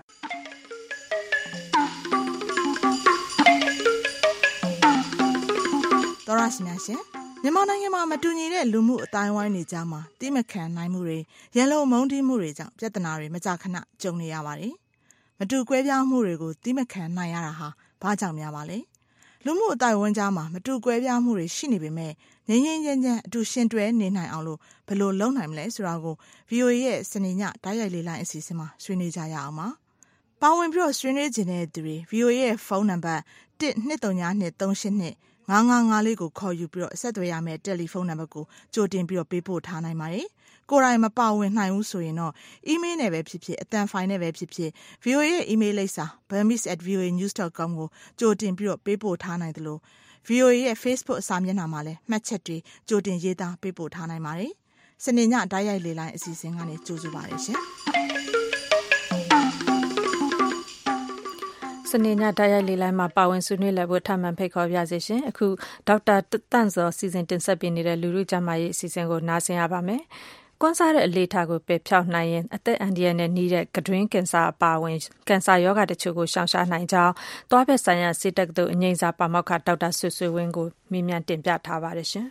တော်ရရှိနေရှင်မြန်မာနိုင်ငံမှာမတူညီတဲ့လူမှုအတိုင်းဝိုင်းတွေကြားမှာတိမခံနိုင်မှုတွေရန်လိုမုန်းတီးမှုတွေကြောင့်ပြဿနာတွေမကြာခဏကြုံနေရပါတယ်မတူကွဲပြားမှုတွေကိုတိမခံနိုင်ရတာဟာဘာကြောင့်များပါလဲလူမှုအတိုင်းဝန်းကြားမှာမတူကွဲပြားမှုတွေရှိနေပေမဲ့ငြိမ်းငြိမ်းချမ်းချမ်းအတူရှင်တွဲနေနိုင်အောင်လို့ဘယ်လိုလုပ်နိုင်မလဲဆိုတာကို ဗီအိုအေ ရဲ့စနေညဓာတ်ရိုက်လေ့လာအစီအစဉ်မှာဆွေးနွေးကြရအောင်ပါပါဝင်ပြီးတော့ဆွေးနွေးခြင်းတဲ့သူတွေ ဗီအိုအေ ရဲ့ဖုန်းနံပါတ်one two three two two three eight two five five fiveလေးကိုခေါ်ယူပြီးတော့ဆက်သွယ်ရမယ်တယ်လီဖုန်းနံပါတ်ကိုကြိုတင်ပြီးတော့ပေးပို့ထားနိုင်ပါတယ်ကိုယ်တိုင်မပါဝင်နိုင်ဘူးဆိုရင်တော့ email နဲ့ပဲဖြစ်ဖြစ်အတန်ဖိုင်နဲ့ပဲဖြစ်ဖြစ် ဗီအိုအေ ရဲ့ email လိပ်စာ burmese at v o a news dot com ကိုကြိုတင်ပြီးတော့ပေးပို့ထားနိုင်တယ်လို့ ဗီအိုအေ ရဲ့ Facebook အစာမျက်နှာမှာလည်းမှတ်ချက်တွေကြိုတင်ရေးသားပေးပို့ထားနိုင်ပါတယ်စနေညဓာတ်ရိုက်လေ့လာအစီအစဉ်ကနေကြိုဆိုပါရရှင်စနေညဓာတ်ရိုက်လေလိုင်းမှာပါဝင်ဆွေးနွေးလည်ဖို့ထပ်မံဖိတ်ခေါ်ပါရစေရှင်အခုဒေါက်တာတန့်စောစီစဉ်တင်ဆက်ပေးနေတဲ့လူလူကျမရေးအစီအစဉ်ကိုနားဆင်ရပါမယ်ကွန်ဆာရဲ့အလေးထားကိုပယ်ဖြောက်နိုင်ရင်အသက်အန္တရာယ်နဲ့နှီးတဲ့ကတွင်းကင်ဆာအပါအဝင်ကင်ဆာရောဂါတချို့ကိုရှောင်ရှားနိုင်ကြောင်းသွားဘက်ဆိုင်ရာစစ်တပ်တို့အငြိမ်းစာပါမောက္ခဒေါက်တာဆွေဆွေဝင်းကိုမေးမြန်းတင်ပြထားပါတယ်ရှင်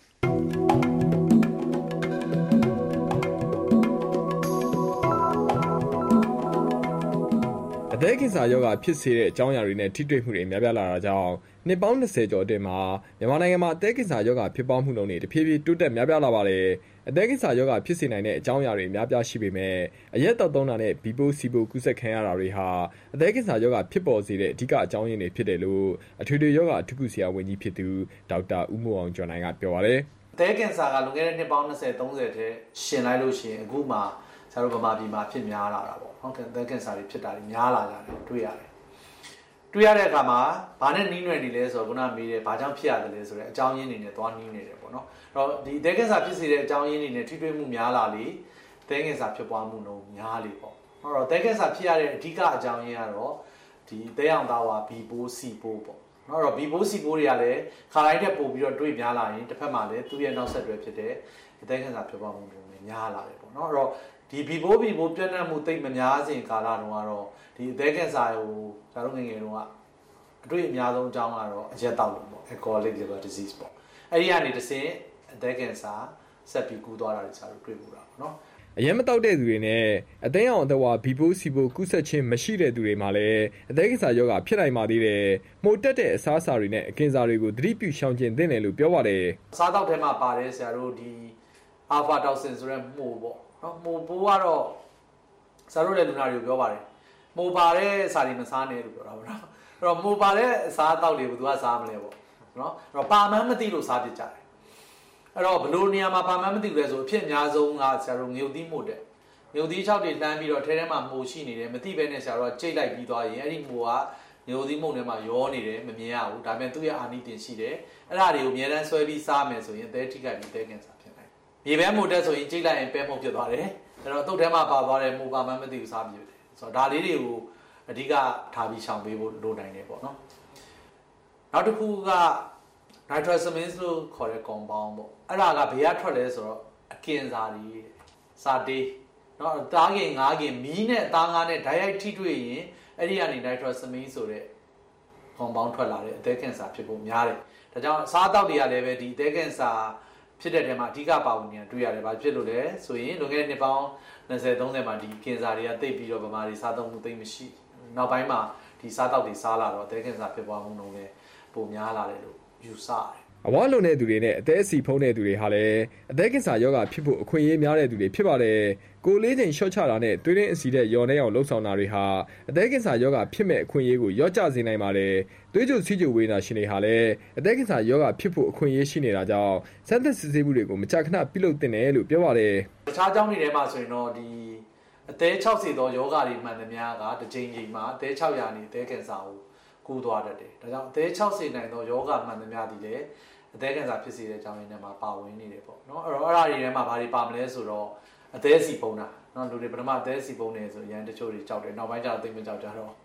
အသက်ကင်ဆာရောဂါဖြစ်စေတဲ့အကြောင်းအရာတွေနဲ့ထိတွေ့မှုတွေများပြားလာတာကြောင့်နှစ်ပေါင်းtwentyကျော်အတွင်းမှာမြန်မာနိုင်ငံမှာအသက်ကင်ဆာရောဂါဖြစ်ပွားမှုနှုန်းတွေတဖြည်းဖြည်းတိုးတက်များပြားလာပါတယ်။အသက်ကင်ဆာရောဂါဖြစ်စေနိုင်တဲ့အကြောင်းအရာတွေများပြားရှိပေမဲ့အရက်တောက်သုံးတာနဲ့ဘီပိုးစီပိုးကူးစက်ခံရတာတွေဟာအသက်ကင်ဆာရောဂါဖြစ်ပေါ်စေတဲ့အဓိကအကြောင်းရင်းတွေဖြစ်တယ်လို့အထွေထွေရောဂါအထူးကုဆရာဝန်ကြီးဖြစ်သူဒေါက်တာဦးမိုးအောင်ကျော်နိုင်ကပြောပါတယ်။အသက်ကင်ဆာကလွန်ခဲ့တဲ့နှစ်ပေါင်းtwenty thirtyထဲရှင်လိုက်လို့ရှိရင်အခုမှဆရာတို့ဗမာပြည်မှာဖြစ်များလာတာပေါ့ဟုတ်ကဲ့အသက်ကင်ဆာတွေဖြစ်တာတွေများလာကြတယ်တွေ့ရတယ်တွေ့ရတဲ့အခါမှာဘာနဲ့နှီးနွယ်နေလဲဆိုတော့ခုနမေးတယ်ဘာကြောင့်ဖြစ်ရတယ်လဲဆိုတော့အကြောင်းရင်းတွေနဲ့သွားနှီးနေတယ်ပေါ့နော်အဲ့တော့ဒီအသက်ကင်ဆာဖြစ်စေတဲ့အကြောင်းရင်းတွေနဲ့ထိတွေ့မှုများလာလေအသက်ကင်ဆာဖြစ်ပွားမှုနှုန်းများလေပေါ့အဲ့တော့အသက်ကင်ဆာဖြစ်ရတဲ့အဓိကအကြောင်းရင်းကတော့ဒီအသက်ရောင်သားဝါဘီပိုးစီပိုးပေါ့နော်အဲ့တော့ဘီပိုးစီပိုးတွေကလည်းခါတိုင်းတက်ပို့ပြီးတော့တွေ့များလာရင်တစ်ဖက်မှာလည်းသူ့ရဲ့နောက်ဆက်တွဲဖြစ်တဲ့အသက်ကင်ဆာဖြစ်ပွားမှုနှုန်းများလာတယ်ပေါ့နော်အဲ့တော့ဒီဘီပိုးဘီပိုးပြန့်နှံ့မှုတိတ်မများစဉ်ကာလတုန်းကတော့ဒီအသက်ကင်ဆာကိုကျွန်တော်ငယ်ငယ်တုန်းကအတွေ့အများဆုံးအကြောင်းကတော့အရက်တောက်လို့ပေါ့ alcoholic liver disease ပေါ့အဲ့ဒီကနေတစ်ဆင့်အသက်ကင်ဆာဆက်ပြီးကူးသွားတာတွေကျွန်တော်တွေ့မှုတာပေါ့နော်အရင်မတောက်တဲ့သူတွေနဲ့အသိအောင်အသက်ဝါဘီပိုးစီပိုးကူးစက်ခြင်းမရှိတဲ့သူတွေမှာလည်းအသက်ကင်ဆာရောဂါဖြစ်နိုင်ပါသေးတယ်။မှုတက်တဲ့အစားအစာတွေနဲ့အကင်ဆာတွေကိုသတိပြုရှောင်ကျဉ်သင့်တယ်လို့ပြောပါတယ်။အစားတောက်ထဲမှာပါတယ်ဆရာတို့ဒီ alpha toxin ဆိုတဲ့မှုပေါ့နော်မှုပိုးကတော့ဆရာတို့လည်းလူနာတွေကိုပြောပါတယ်။မှုပါတဲ့စာတွေမစားနဲ့လို့ပြောတာပေါ့နော်။အဲ့တော့မှုပါတဲ့အစားအသောက်တွေကိုဘယ်သူကစားမလဲပေါ့နော်။အဲ့တော့ပါမှန်းမသိလို့စားပြကြတယ်အဲ့တော့ဘလို့နေရာမှာပါမှန်းမသိဘူးလဲဆိုအဖြစ်အများဆုံးကဆရာတို့ငြုတ်သီးမှုတဲ့ငြုတ်သီး၆တွေလှမ်းပြီးတော့ထဲထဲမှာမှုရှိနေတယ်မသိဘဲနဲ့ဆရာတို့ကကြိတ်လိုက်ပြီးသွားရင်အဲ့ဒီမှုကငြုတ်သီးမှုထဲမှာရောနေတယ်မမြင်ရဘူးဒါပေမဲ့သူ့ရဲ့အာနိသင်ရှိတယ်အဲ့ဒါတွေကိုအများတန်းဆွဲပြီးစားမယ်ဆိုရင်အသေးထိခိုက်ပြီးအသေးကင်ဆာဖြစ်နိုင်တယ်မြေပဲမှုတဲ့ဆိုရင်ကြိတ်လိုက်ရင်ပဲမှုဖြစ်သွားတယ်အဲ့တော့တုတ်ထဲမှာပါသွားတဲ့မှုပါမှန်းမသိဘူးစားပြီးတယ်ဆိုတော့ဒါလေးတွေကိုအဓိကထားပြီးရှောင်ပေးဖို့လိုနိုင်တယ်ပေါ့နော်နောက်တစ်ခုကnitrosamines လို့ခေါ်တဲ့ compound ပေါ့အဲ့ဒါကဘယ်ကထွက်လဲဆိုတော့အကင်စာတွေစာတေးเนาะတားခင်ငါးခင်မီးနဲ့အသားငါးနဲ့ဓာတ်ရိုက်ထိတွေ့ရင်အဲ့ဒီကနေ nitrosamine ဆိုတဲ့ compound ထွက်လာတဲ့အသက်ကင်ဆာဖြစ်ဖို့များတယ်ဒါကြောင့်အစားအသောက်တွေကလည်းပဲဒီအသက်ကင်ဆာဖြစ်တဲ့ထဲမှာအဓိကပါဝင်နေတာတွေ့ရတယ်ဘာဖြစ်လို့လဲဆိုရင်လွန်ခဲ့တဲ့နှစ်ပေါင်းtwenty thirtyမှာဒီကင်ဆာတွေကတိတ်ပြီးတော့ဗမာတွေစားသုံးမှုသိမ့်မရှိနောက်ပိုင်းမှာဒီစားတောက်တွေစားလာတော့အသက်ကင်ဆာဖြစ်ပွားမှုနှုန်းလည်းပိုများလာတယ်လို့ယူဆတယ်အဝါလုံတဲ့သူတွေနဲ့အသက်အဆီဖုံးတဲ့သူတွေဟာလည်းအသက်ကင်ဆာရောဂါဖြစ်ဖို့အခွင့်အရေးများတဲ့သူတွေဖြစ်ပါတယ်။ကိုယ်လေးချိန်ရှော့ချတာနဲ့သွေးရင်းအဆီတဲ့ယော်နေအောင်လှုပ်ဆောင်တာတွေဟာအသက်ကင်ဆာရောဂါဖြစ်မဲ့အခွင့်အရေးကိုရော့ကျစေနိုင်ပါတယ်။သွေးကြိုစီးကြိုဝေဒနာရှင်တွေဟာလည်းအသက်ကင်ဆာရောဂါဖြစ်ဖို့အခွင့်အရေးရှိနေတာကြောင့်စမ်းသပ်စစ်ဆေးမှုတွေကိုမကြာခဏပြုလုပ်သင့်တယ်လို့ပြောပါတယ်။တခြားအကြောင်းတွေထဲမှာဆိုရင်တော့ဒီအသေး၆စေသောယောဂါတွေမှန်သမျှကတစ်ချိန်ချိန်မှာအသေး၆ရာနေအသက်ကင်ဆာကိုကူးသွားတတ်တယ်။ဒါကြောင့်အသေး၆စေနိုင်သောယောဂမှန်သမျှဒီလေအသက်ကင်ဆာဖြစ်စေတဲ့အကြောင်းရင်းတွေမှာပါဝင်နေတယ်ပေါ့နော်အဲ့တော့အဲ့ဒါတွေထဲမှာဘာတွေပါမလဲဆိုတော့အသေးစီပုံတာနော်လူတွေပထမအသေးစီပုံနေဆိုရန်တချို့တွေကြောက်တယ်နောက်ပိုင်းကျတော့သိမကြောက်ကြတော့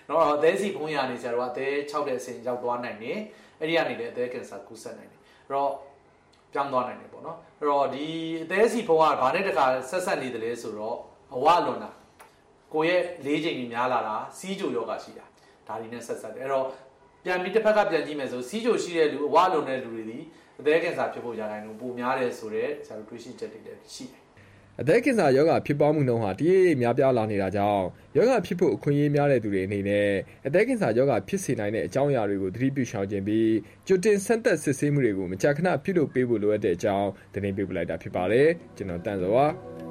နော်အသေးစီဖုံးရနေဆရာတို့ကအသေး၆တဲ့အဆင့်ရောက်သွားနိုင်တယ်အဲ့ဒီကနေလည်းအသေးကင်ဆာကူးစက်နိုင်တယ်အဲ့တော့ပြောင်းသွားနိုင်တယ်ပေါ့နော်အဲ့တော့ဒီအသေးစီဖုံးကဘာနဲ့တခါဆက်ဆက်နေတယ်လဲဆိုတော့အဝလွန်တာကိုယ့်ရဲ့လေးချိန်ကြီးများလာတာစီးကြိုယောဂရှိတာဒါဒီနဲ့ဆက်ဆက်တယ်အဲ့တော့ပြန်ပြီးတစ်ဖက်ကပြန်ကြည့်မယ်ဆိုစီးကြိုရှိတဲ့လူအဝလွန်တဲ့လူတွေဒီအသေးကင်ဆာဖြစ်ဖို့ရာခိုင်နှုန်းပိုများတယ်ဆိုတော့ဆရာတို့တွေးရှိချက်တွေလည်းရှိတယ်အသက်ကင်ဆာယောဂဖြစ်ပွားမှုနှုန်းဟာတရေများပြားလာနေတာကြောင့်ယောဂဖြစ်ဖို့အခွင့်အရေးများတဲ့သူတွေအနေနဲ့အသက်ကင်ဆာယောဂဖြစ်စေနိုင်တဲ့အကြောင်းအရာတွေကိုသတိပြုရှောင်ကျဉ်ပြီးကြိုတင်စမ်းသပ်စစ်ဆေးမှုတွေကိုမကြာခဏပြုလုပ်ပေးဖို့လိုအပ်တဲ့အကြောင်းသတင်းပေးပို့လိုက်တာဖြစ်ပါတယ်ကျွန်တော်တန်စောပါ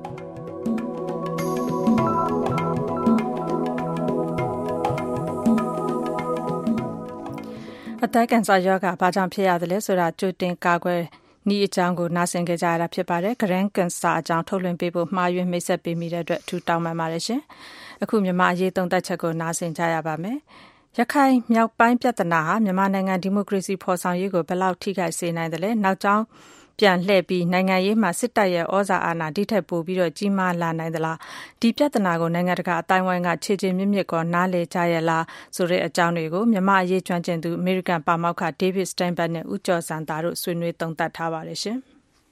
အသက်ကင်ဆာယောဂဘာကြောင့်ဖြစ်ရတယ်လဲဆိုတာကြိုတင်ကာကွယ်ဤအကြောင်းကိုနားဆင်ကြကြရတာဖြစ်ပါတယ်။ Grand Cancer အကြောင်းထုတ်လွှင့်ပေးဖို့မှားယွင်းမိတ်ဆက်ပေးမိတဲ့အတွက်ထူတောင်းပန်ပါတယ်ရှင်။အခုမြန်မာအရေးသုံးသပ်ချက်ကိုနားဆင်ကြရပါမယ်။ရခိုင်မြောက်ပိုင်းပြဿနာဟာမြန်မာနိုင်ငံဒီမိုကရေစီဖော်ဆောင်ရေးကိုဘယ်လောက်ထိခိုက်စေနိုင်တယ်လဲ။နောက်ကြောင်းပြန်လှည့်ပြီးနိုင်ငံရေးမှာစစ်တပ်ရဲ့ဩဇာအာဏာဒီထက်ပိုပြီးတော့ကြီးမားလာနိုင်သလားဒီပြဿနာကိုနိုင်ငံတကာအတိုင်းဝိုင်းကခြေချေမြင့်မြင့်ကောနားလည်ကြရလားဆိုတဲ့အကြောင်းတွေကိုမြန်မာအရေးကျွမ်းကျင်သူအမေရိကန်ပါမောက္ခ David Steinberg နဲ့ဦးကျော်စံသာတို့ဆွေးနွေးသုံးသပ်ထားပါတယ်ရှင်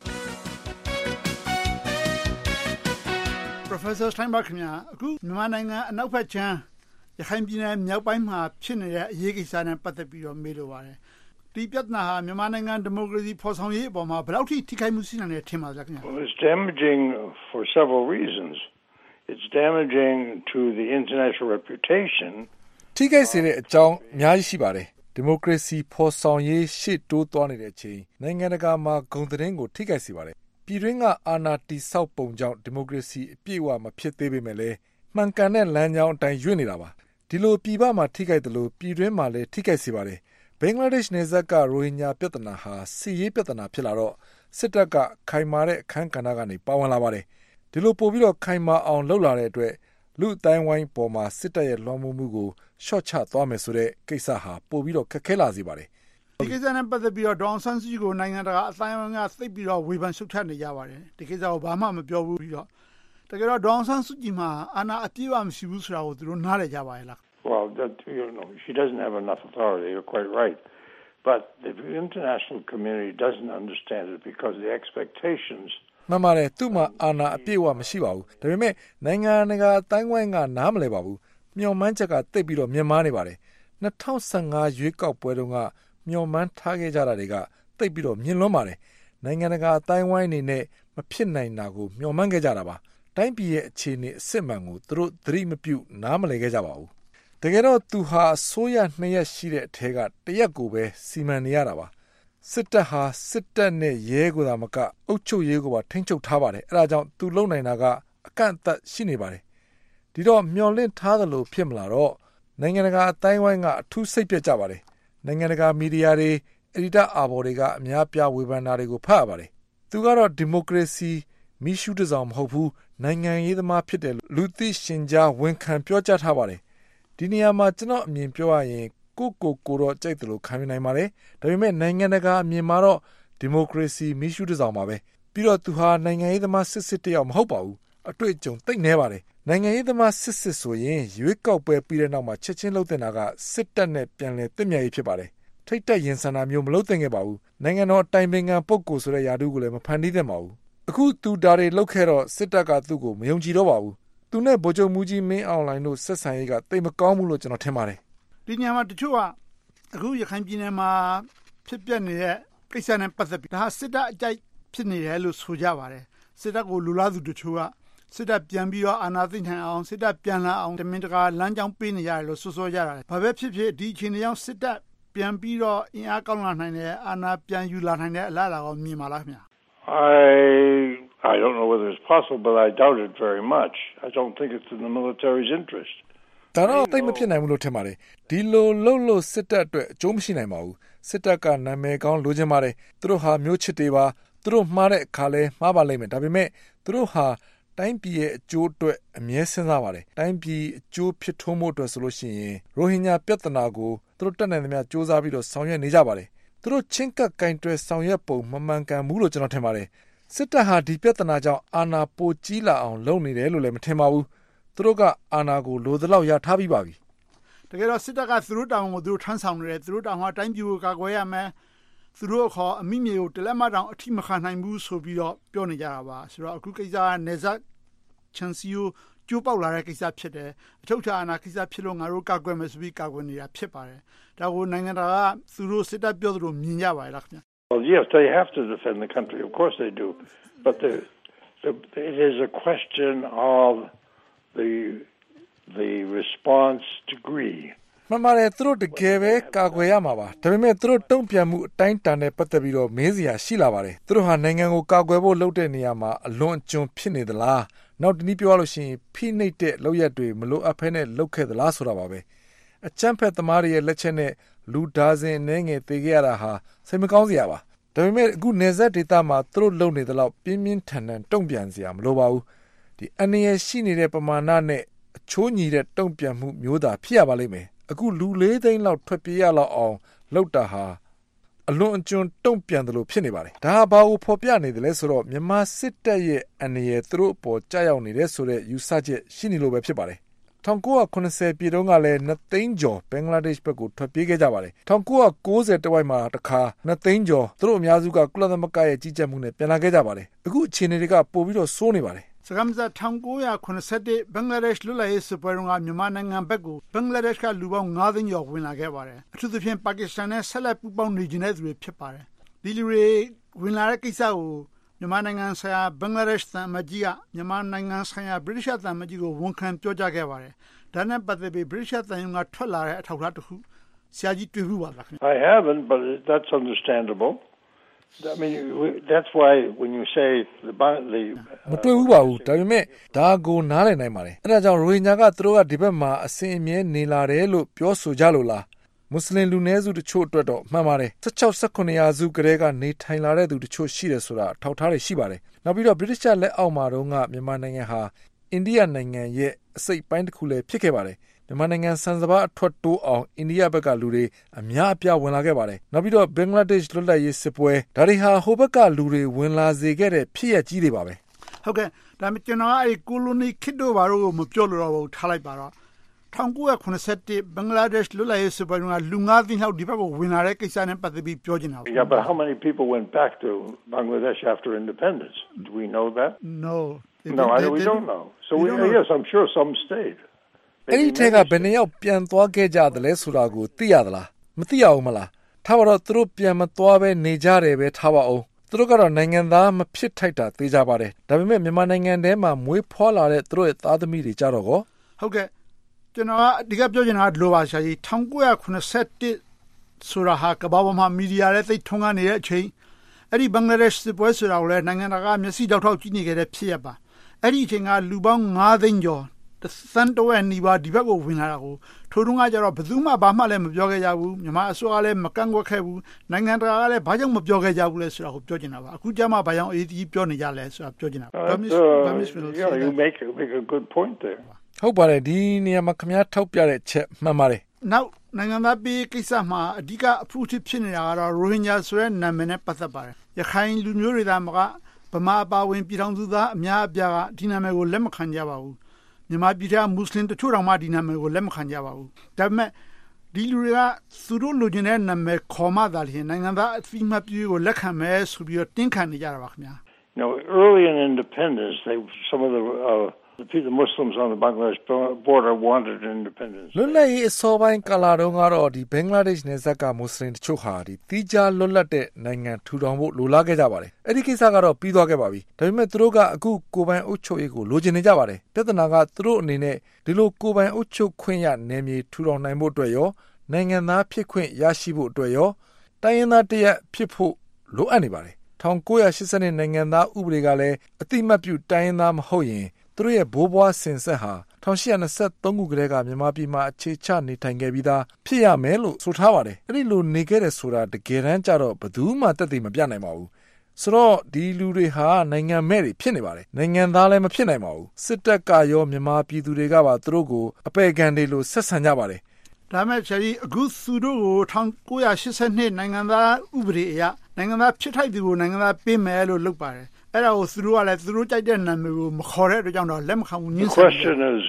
Professor Steinberg ခင်ဗျာအခုမြန်မာနိုင်ငံအနောက်ဘက်ခြမ်းရခိုင်ပြည်နယ်မြောက်ပိုင်းမှာဖြစ်နေတဲ့အရေးကိစ္စနဲ့ပတ်သက်ပြီးတော့မေးလိုပါတယ်ဒီပြဿနာဟာမြန်မာနိုင်ငံဒီမိုကရေစီဖော်ဆောင်ရေးအပေါ်မှာဘယ်လောက်ထိထိခိုက်မှုရှိနိုင်တယ်ထင်ပါသလဲခင်ဗျာ Well, it's damaging for several reasons. It's damaging to the international reputation. ထိခိုက်စေတဲ့အကြောင်းအများကြီးရှိပါတယ်ဒီမိုကရေစီဖော်ဆောင်ရေးရှေ့တိုးသွားနေတဲ့အချိန်နိုင်ငံတကာမှာဂုဏ်သတင်းကိုထိခိုက်စေပါတယ်ပြည်တွင်းကအာဏာတည်ဆောက်ပုံကြောင့်ဒီမိုကရေစီအပြည့်အဝမဖြစ်သေးပေမဲ့လည်းမှန်ကန်တဲ့လမ်းကြောင်းအတိုင်းရွေ့နေတာပါဒီလိုပြည်ပမှာထိခိုက်တယ်လို့ပြည်တွင်းမှာလည်းထိခိုက်စေပါတယ်ဘင်္ဂလားဒေ့ရှ်နယ်စပ်ကရိုဟင်ဂျာပြဿနာဟာစစ်ရေးပြဿနာဖြစ်လာတော့စစ်တပ်ကခိုင်မာတဲ့အခန်းကဏ္ဍကနေပါဝင်လာပါတယ်ဒီလိုပို့ပြီးတော့ခိုင်မာအောင်လှုပ်လာတဲ့အတွက်လူအတိုင်းဝိုင်းပေါ်မှာစစ်တပ်ရဲ့လွှမ်းမိုးမှုကိုရှော့ချသွားမယ်ဆိုတဲ့ကိစ္စဟာပို့ပြီးတော့ခက်ခဲလာစေပါတယ်ဒီကိစ္စနဲ့ပတ်သက်ပြီးတော့ဒေါအောင်ဆန်းစုကြည်ကိုနိုင်ငံတကာအတိုင်းအဝိုင်းကသိပ်ပြီးတော့ဝေဖန်ရှုတ်ချနေကြပါတယ်ဒီကိစ္စကိုဘာမှမပြောဘူးပြီးတော့တကယ်တော့ဒေါအောင်ဆန်းစုကြည်မှာအာဏာအပြည့်အဝမရှိဘူးဆိုတာကိုသူတို့နားလည်ကြပါရဲ့လား Well, that, you know, she doesn't have enough authority. You're quite right. But the international community doesn't understand it because the expectations. မှန်ပါတယ်သူ့မှာအာဏာအပြည့်အဝမရှိပါဘူးဒါပေမဲ့နိုင်ငံတကာအတိုင်းဝိုင်းကနားမလည်ပါဘူးမျှော်မှန်းချက်ကတိတ်ပြီးတော့မြင်မာနေပါတယ်၂၀၁၅ရွေးကောက်ပွဲတုန်းကမျှော်မှန်းထားခဲ့ကြတာတွေကတိတ်ပြီးတော့မြင်လွန်းပါတယ်နိုင်ငံတကာအတိုင်းဝိုင်းအနေနဲ့မဖြစ်နိုင်တာကိုမျှော်မှန်းခဲ့ကြတာပါတိုင်းပြည်ရဲ့အခြေအနေအစစ်မှန်ကိုသူတို့သတိမပြုနားမလည်ခဲ့ကြပါဘူးတကယ်တော့သူဟာဆိုးရနှစ်ရက်ရှိတဲ့အထက်ကတရက်ကိုပဲစီမံနေရတာပါစစ်တပ်ဟာစစ်တပ်နဲ့ရဲကိုသာမကအုပ်ချုပ်ရေးကိုပါထိန်းချုပ်ထားပါတယ်အဲဒါကြောင့်သူလုံနိုင်တာကအကန့်အသတ်ရှိနေပါတယ်ဒီတော့မျော်လင့်ထားသလိုဖြစ်မလာတော့နိုင်ငံတကာအတိုင်းဝိုင်းကအထူးစိတ်ပြတ်ကြပါတယ်နိုင်ငံတကာမီဒီယာတွေအဒီတာအာဘော်တွေကအများပြားဝေဖန်တာတွေကိုဖတ်ရပါတယ်သူကတော့ဒီမိုကရေစီမိရှုတစောင်မဟုတ်ဘူးနိုင်ငံရေးသမားဖြစ်တယ်လူသိရှင်ကြားဝန်ခံပြောကြားထားပါတယ်ဒီနေရာမှာကျွန်တော်အမြင်ပြောရရင်ကိုကိုကိုတော့ကြိုက်တယ်လို့ခံယူနိုင်ပါတယ်ဒါပေမဲ့နိုင်ငံတကာအမြင်မှာတော့ဒီမိုကရေစီမိရှုတစောင်ပါပဲပြီးတော့သူဟာနိုင်ငံရေးသမားစစ်စစ်တယောက်မဟုတ်ပါဘူးအတွေ့အကြုံသိပ်နေပါတယ်နိုင်ငံရေးသမားစစ်စစ်ဆိုရင်ရွေးကောက်ပွဲပြီးတဲ့နောက်မှာချက်ချင်းလှုပ်တင်တာကစစ်တပ်နဲ့ပြန်လည်တင့်မြတ်ရေးဖြစ်ပါတယ်ထိတ်တက်ရင်ဆန္ဒမျိုးမလုပ်သင့်ခဲ့ပါဘူးနိုင်ငံတော်တိုင်ပင်ခံပုဂ္ဂိုလ်ဆိုတဲ့ယာတုကိုလည်းမဖန်တီးသင့်ပါဘူးအခုသူဒါတွေလှုပ်ခဲ့တော့စစ်တပ်ကသူ့ကိုမယုံကြည်တော့ပါဘူးသူနဲ့ဗိုလ်ချုပ်မူကြီးမင်းအောင်လှိုင်တို့ဆက်ဆံရေးကတိတ်မကောင်းဘူးလို့ကျွန်တော်ထင်ပါတယ်ဒီညမှာတချို့ကအခုရခိုင်ပြည်နယ်မှာဖြစ်ပျက်နေတဲ့ကိစ္စနဲ့ပတ်သက်ပြီးဒါဟာစစ်တပ်အကြိုက်ဖြစ်နေတယ်လို့ဆိုကြပါတယ်စစ်တပ်ကိုလူလားသူတချို့ကစစ်တပ်ပြန်ပြီးတော့အာဏာသိမ်းနိုင်အောင်စစ်တပ်ပြန်လာအောင်တမင်တကာလမ်းကြောင်းပေးနေရတယ်လို့ဆိုဆိုကြတာဘာပဲဖြစ်ဖြစ်ဒီအခြေအနေကြောင့်စစ်တပ်ပြန်ပြီးတော့အင်အားကောင်းလာနိုင်တယ်အာဏာပြန်ယူလာနိုင်တဲ့အလားအလာကိုမြင်ပါလားခင်ဗျာ I I don't know whether it's possible, but I doubt it very much. I don't think it's in the military's interest. ဒါတော့သိမဖြစ်နိုင်ဘူးလို့ထင်ပါတယ်ဒီလိုလှုပ်လို့စစ်တပ်အတွက်အကျိုးမရှိနိုင်ပါဘူးစစ်တပ်ကနာမည်ကောင်းလိုချင်ပါတယ်သူတို့ဟာမျိုးချစ်တွေပါသူတို့မှားတဲ့အခါလဲမှားပါလိမ့်မယ်ဒါပေမဲ့သူတို့ဟာတိုင်းပြည်ရဲ့အကျိုးအတွက်အမြဲစဉ်းစားပါတယ်တိုင်းပြည်အကျိုးဖြစ်ထွန်းမှုအတွက်ဆိုလို့ရှိရင်ရိုဟင်ဂျာပြဿနာကိုသူတို့တက်နိုင်သမျှစ조사ပြီးတော့ဆောင်ရွက်နေကြပါတယ်သူတို့ချင်းကပ်ကင်တွယ်ဆောင်ရွက်ပုံမမှန်ကန်ဘူးလို့ကျွန်တော်ထင်ပါတယ်စစ်တပ်ဟာဒီပြဿနာကြောင့်အာဏာပိုကြီးလာအောင်လုပ်နေတယ်လို့လည်းမထင်ပါဘူးသူတို့ကအာဏာကိုလိုသလောက်ရထားပြီးပါပြီတကယ်တော့စစ်တပ်ကသူတို့တောင်ကိုသူတို့ထမ်းဆောင်နေတယ်သူတို့တောင်ကတိုင်းပြည်ကိုကာကွယ်ရမယ်သူတို့ခေါ်အမိမြေကိုတလက်မတောင်အထိမခံနိုင်ဘူးဆိုပြီးတော့ပြောနေကြတာပါဆိုတော့အခုကိစ္စကနေဇက်ချန်စီယိုကျိုးပေါက်လာတဲ့ကိစ္စဖြစ်တယ်အထုတ်ချာအနာကိစ္စဖြစ်လို့ငါတို့ကာကွယ်မယ်ဆိုပြီးကာကွယ်နေတာဖြစ်ပါတယ်ဒါကိုနိုင်ငံတကာကသူတို့စစ်တပ်ပြောသလိုမြင်ကြပါရဲ့လားခင်ဗျ Well, yes, they have to defend the country. Of course they do. But the, the, it is a question of the the response degree. မှန်ပါတယ်သူတို့တကယ်ပဲကာကွယ်ရမှာပါဒါပေမဲ့သူတို့တုံ့ပြန်မှုအတိုင်းတန်နဲ့ပတ်သက်ပြီးတော့မေးစရာရှိလာပါတယ်သူတို့ဟာနိုင်ငံကိုကာကွယ်ဖို့လုပ်တဲ့နေရာမှာအလွန်အကျွံဖြစ်နေသလားနောက်တနည်းပြောလို့ရှိရင်ဖိနှိပ်တဲ့လုပ်ရက်တွေမလိုအပ်ဖဲနဲ့လုပ်ခဲ့သလားဆိုတာပါပဲအချမ်းဖက်သမားတွေရဲ့လက်ချက်နဲ့လူဒါဇင်အနေငယ်ပေးခဲ့ရတာဟာစိတ်မကောင်းစရာပါဒါပေမဲ့အခုနေဆက်ဒေသမှာသူတို့လုပ်နေသလောက်ပြင်းပြင်းထန်ထန်တုံ့ပြန်စရာမလိုပါဘူးဒီအနေရရှိနေတဲ့ပမာဏနဲ့အချိုးညီတဲ့တုံ့ပြန်မှုမျိုးသာဖြစ်ရပါလိမ့်မယ်အခုလူလေးသိန်းလောက်ထွက်ပြေးရလောက်အောင်လောက်တာဟာအလွန်အကျွံတုံ့ပြန်တယ်လို့ဖြစ်နေပါတယ်ဒါဟာဘာကိုဖော်ပြနေတယ်လဲဆိုတော့မြန်မာစစ်တပ်ရဲ့အနေရသူတို့အပေါ်ကြာရောက်နေတဲ့ဆိုတဲ့ယူဆချက်ရှိနေလို့ပဲဖြစ်ပါတယ်၁၉၇၀ပြည်တုန်းကလည်းနှစ်သိန်းကျော်ဘင်္ဂလားဒေ့ရှ်ဘက်ကိုထွက်ပြေးခဲ့ကြပါတယ်၁၉၉၀တဝိုက်မှာတစ်ခါနှစ်သိန်းကျော်သူတို့အများစုကကုလသမဂ္ဂရဲ့ကြီးကြပ်မှုနဲ့ပြန်လာခဲ့ကြပါတယ်အခုအခြေအနေတွေကပိုပြီးတော့ဆိုးနေပါတယ်စကားမစ၁၉၇၁ဘင်္ဂလားဒေ့ရှ်လွတ်လပ်ရေးစစ်ပွဲတုန်းကမြန်မာနိုင်ငံဘက်ကိုဘင်္ဂလားဒေ့ရှ်ကလူပေါင်း၅သိန်းကျော်ဝင်လာခဲ့ပါတယ်အထူးသဖြင့်ပါကစ္စတန်နဲ့ဆက်လက်ပူးပေါင်းနေကြတဲ့သူတွေဖြစ်ပါတယ်ဒီလူတွေဝင်လာတဲ့ကိစ္စကိုမြန်မာနိုင်ငံဆိုင်ရာဘင်္ဂလားဒေ့ရှ်သံအမတ်ကြီးကမြန်မာနိုင်ငံဆိုင်ရာဗြိတိရှသံအမတ်ကြီးကိုဝန်ခံပြောကြားခဲ့ပါတယ်ဒါနဲ့ပတ်သက်ပြီးဗြိတိရှသံရုံးကထွက်လာတဲ့အထောက်အထားတစ်ခုဆရာကြီးတွေ့ဘူးပါလားခင်ဗျ I haven't but that's understandable I mean that's why when you say the the မတွေ့ဘူးပါဘူးဒါပေမဲ့ဒါကိုနားလည်နိုင်ပါတယ်အဲဒါကြောင့်ရိုဟင်ဂျာကသူတို့ကဒီဘက်မှာအစဉ်အမြဲနေလာတယ်လို့ပြောဆိုကြလို့လားမွတ်စလင်လူနည်းစုတချို့အတွက်တော့မှန်ပါတယ်၁၆ ၁၇ရာစုကတည်းကနေထိုင်လာတဲ့သူတချို့ရှိတယ်ဆိုတာထောက်ထားတွေရှိပါတယ်နောက်ပြီးတော့ဗြိတိရှလက်အောက်မှာတော့ကမြန်မာနိုင်ငံဟာအိန္ဒိယနိုင်ငံရဲ့အစိတ်ပိုင်းတစ်ခုလည်းဖြစ်ခဲ့ပါတယ်မြန်မာနိုင်ငံစံစဘာအထွက်တိုးအောင်အိန္ဒိယဘက်ကလူတွေအများအပြားဝင်လာခဲ့ပါတယ်နောက်ပြီးတော့ဘင်္ဂလားဒေ့ရှ်လွတ်လပ်ရေးစစ်ပွဲဒါတွေဟာဟိုဘက်ကလူတွေဝင်လာစေခဲ့တဲ့ဖြစ်ရပ်ကြီးတွေပါပဲဟုတ်ကဲ့ဒါပေမဲ့ကျွန်တော်ကအဲဒီကိုလိုနီခေတ်တို့ဘာလို့မပြောလို့တော့ဘူးထားလိုက်ပါတော့၁၉၇၁ဘင်္ဂလားဒေ့ရှ်လွတ်လပ်ရေးစစ်ပွဲကလူ၅သိန်းလောက်ဒီဘက်ကိုဝင်လာတဲ့ကိစ္စနဲ့ပတ်သက်ပြီးပြောချင်တာပါ Yeah but how many people went back to Bangladesh after independence do we know that No No I we don't know so we yes I'm sure some stayed အဲ့ဒီထက်ကဘယ်နှယောက်ပြန်သွားခဲ့ကြတယ်လဲဆိုတာကိုသိရသလားမသိရဘူးမလားထားပါတော့သူတို့ပြန်မသွားပဲနေကြတယ်ပဲထားပါအောင်သူတို့ကတော့နိုင်ငံသားမဖြစ်ထိုက်တာသိကြပါတယ်ဒါပေမဲ့မြန်မာနိုင်ငံထဲမှာမွေးဖွားလာတဲ့သူတို့ရဲ့သားသမီးတွေကြတော့ကောဟုတ်ကဲ့ကျွန်တော်ကအဓိကပြောချင်တာလိုပါရှာကြီး၁၉၇၁ဆိုတာဟာကမ္ဘာပေါ်မှာမီဒီယာရဲ့သိထုံးကားနေတဲ့အချိန်အဲ့ဒီဘင်္ဂလားဒေ့ရှ်စစ်ပွဲဆိုတာကိုလည်းနိုင်ငံတကာမျက်စိတောက်ထောက်ကြည့်နေကြတဲ့ဖြစ်ရပါအဲ့ဒီအချိန်ကလူပေါင်း၅သိန်းကျော်သန်းတော်ရဲ့နေပါဒီဘက်ကိုဝင်လာတာကိုထိုတုန်းကကျတော့ဘယ်သူမှဘာမှလည်းမပြောခဲ့ကြဘူးမြန်မာအစိုးရလည်းမကန့်ကွက်ခဲ့ဘူးနိုင်ငံတကာကလည်းဘာကြောင့်မပြောခဲ့ကြဘူးလဲဆိုတာကိုပြောချင်တာပါအခုကျမှဘာကြောင့်အေးဒီပြောနေကြလဲဆိုတာပြောချင်တာပါ Yeah you make make a good point there ဟုတ်ပါတယ်ဒီနေရာမှာခင်ဗျားထောက်ပြတဲ့ချက်မှန်ပါတယ်နောက်နိုင်ငံသားပြည်ကိစ္စမှာအဓိကအဖူးဖြစ်နေတာကတော့ရိုဟင်ဂျာဆိုတဲ့နာမည်နဲ့ပတ်သက်ပါတယ်ရခိုင်လူမျိုးတွေသားမကဗမာအပါဝင်ပြည်ထောင်စုသားအများအပြားကဒီနာမည်ကိုလက်မခံကြပါဘူးမြန်မာပြည်သားမွတ်စလင်တချို့တောင်မှဒီနာမည်ကိုလက်မခံကြပါဘူးဒါပေမဲ့ဒီလူတွေကသူတို့လူချင်းတဲ့နာမည်ခေါ်မှသာလျှင်နိုင်ငံသားအသိမှတ်ပြုကိုလက်ခံမယ်ဆိုပြီးတော့တင်းခံနေကြတာပါခင်ဗျာ Now early in independence they some of the uh, the Muslims on the Bangladesh border wanted independence လွတ်လပ်ရေးအစောပိုင်းကာလတုန်းကတော့ဒီဘင်္ဂလားဒေ့ရှ်နယ်စပ်ကမွတ်စလင်တချို့ဟာဒီတီးခြားလွတ်လပ်တဲ့နိုင်ငံထူထောင်ဖို့လိုလားခဲ့ကြပါတယ်အဲ့ဒီကိစ္စကတော့ပြီးသွားခဲ့ပါပြီဒါပေမဲ့သူတို့ကအခုကိုယ်ပိုင်အုပ်ချုပ်ရေးကိုလိုချင်နေကြပါတယ်ပြဿနာကသူတို့အနေနဲ့ဒီလိုကိုယ်ပိုင်အုပ်ချုပ်ခွင့်ရနယ်မြေထူထောင်နိုင်ဖို့အတွက်ရောနိုင်ငံသားဖြစ်ခွင့်ရရှိဖို့အတွက်ရောတိုင်းရင်းသားတရက်ဖြစ်ဖို့လိုအပ်နေပါတယ်၁၉၈၂နိုင်ငံသားဥပဒေကလည်းအတိမတ်ပြုတိုင်းရင်းသားမဟုတ်ရင်သူတို့ရဲ့ဘိုးဘွားစင်ဆက်ဟာ၁၈၂၃ခုကတည်းကမြန်မာပြည်မှာအခြေချနေထိုင်ခဲ့ပြီးသားဖြစ်ရမယ်လို့ဆိုထားပါတယ်အဲ့ဒီလိုနေခဲ့တဲ့ဆိုတာတကယ်တမ်းကျတော့ဘယ်သူမှသက်သေမပြနိုင်ပါဘူးဆိုတော့ဒီလူတွေဟာနိုင်ငံမဲ့တွေဖြစ်နေပါတယ်နိုင်ငံသားလည်းမဖြစ်နိုင်ပါဘူးစစ်တပ်ကရောမြန်မာပြည်သူတွေကပါသူတို့ကိုအပေခံတွေလို့ဆက်ဆံကြပါတယ်ဒါမဲ့ချီအခုသူတို့ကို၁၉၈၂နိုင်ငံသားဥပဒေအရနိုင်ငံသားဖြစ်ထိုက်သူကိုနိုင်ငံသားပေးမယ်လို့လုပ်ပါတယ်အဲ့ဒါကိုသူတို့ကလည်းသူတို့ကြိုက်တဲ့နာမည်ကိုမခေါ်တဲ့အတွက်ကြောင့်တော့လက်မခံဘူးညှင်းဆန်တယ် The question is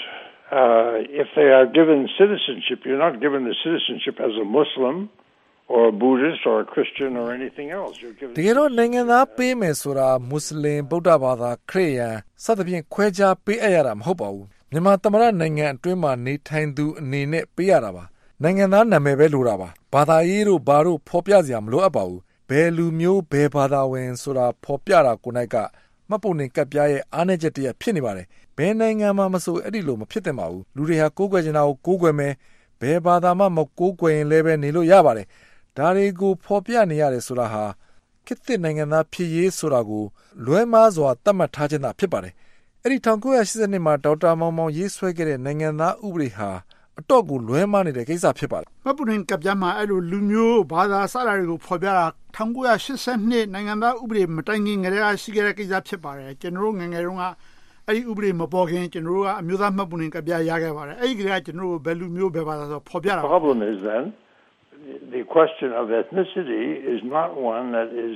uh, if they are given citizenship, you're not given the citizenship as a Muslim or a Buddhist or a Christian or anything else. You're given တကယ်တော့နိုင်ငံသားပေးမယ်ဆိုတာမွတ်စလင်ဗုဒ္ဓဘာသာခရစ်ယာန်စသဖြင့်ခွဲခြားပေးအပ်ရတာမဟုတ်ပါဘူးမြန်မာသမ္မတနိုင်ငံအတွင်းမှာနေထိုင်သူအနေနဲ့ပေးရတာပါနိုင်ငံသားနာမည်ပဲလိုတာပါဘာသာရေးတို့ဘာတို့ဖော်ပြစရာမလိုအပ်ပါဘူးဘယ်လူမျိုးဘယ်ဘာသာဝင်ဆိုတာဖော်ပြတာကိုနိုင်ကမှတ်ပုံတင်ကပ်ပြားရဲ့အားနည်းချက်တည်းဖြစ်နေပါတယ်ဘယ်နိုင်ငံမှာမဆိုအဲ့ဒီလိုမဖြစ်သင့်ပါဘူးလူတွေဟာကိုးကွယ်ချင်တာကိုကိုးကွယ်မယ်ဘယ်ဘာသာမှမကိုးကွယ်ရင်လည်းပဲနေလို့ရပါတယ်ဒါတွေကိုဖော်ပြနေရတယ်ဆိုတာဟာခေတ်သစ်နိုင်ငံသားဖြစ်ရေးဆိုတာကိုလွဲမှားစွာသတ်မှတ်ထားခြင်းသာဖြစ်ပါတယ်အဲ့ဒီnineteen eighty-twoမှာဒေါက်တာမောင်မောင်ရေးဆွဲခဲ့တဲ့နိုင်ငံသားဥပဒေဟာအတော့ကိုလွဲမှားနေတဲ့ကိစ္စဖြစ်ပါတယ်မှတ်ပုံတင်ကပ်ပြားမှာအဲ့လိုလူမျိုးဘာသာစတာတွေကိုဖော်ပြတာnineteen eighty-twoနိုင်ငံသားဥပဒေမတိုင်ခင်ကတည်းကရှိခဲ့တဲ့ကိစ္စဖြစ်ပါတယ်ကျွန်တော်တို့ငယ်ငယ်တုန်းကအဲ့ဒီဥပဒေမပေါ်ခင်ကျွန်တော်တို့ကအမျိုးသားမှတ်ပုံတင်ကပ်ပြားရခဲ့ပါတယ်အဲ့ဒီကတည်းကကျွန်တော်တို့ဘယ်လူမျိုးဘယ်ဘာသာဆိုဖော်ပြတာ The problem is then the question of ethnicity is not one that is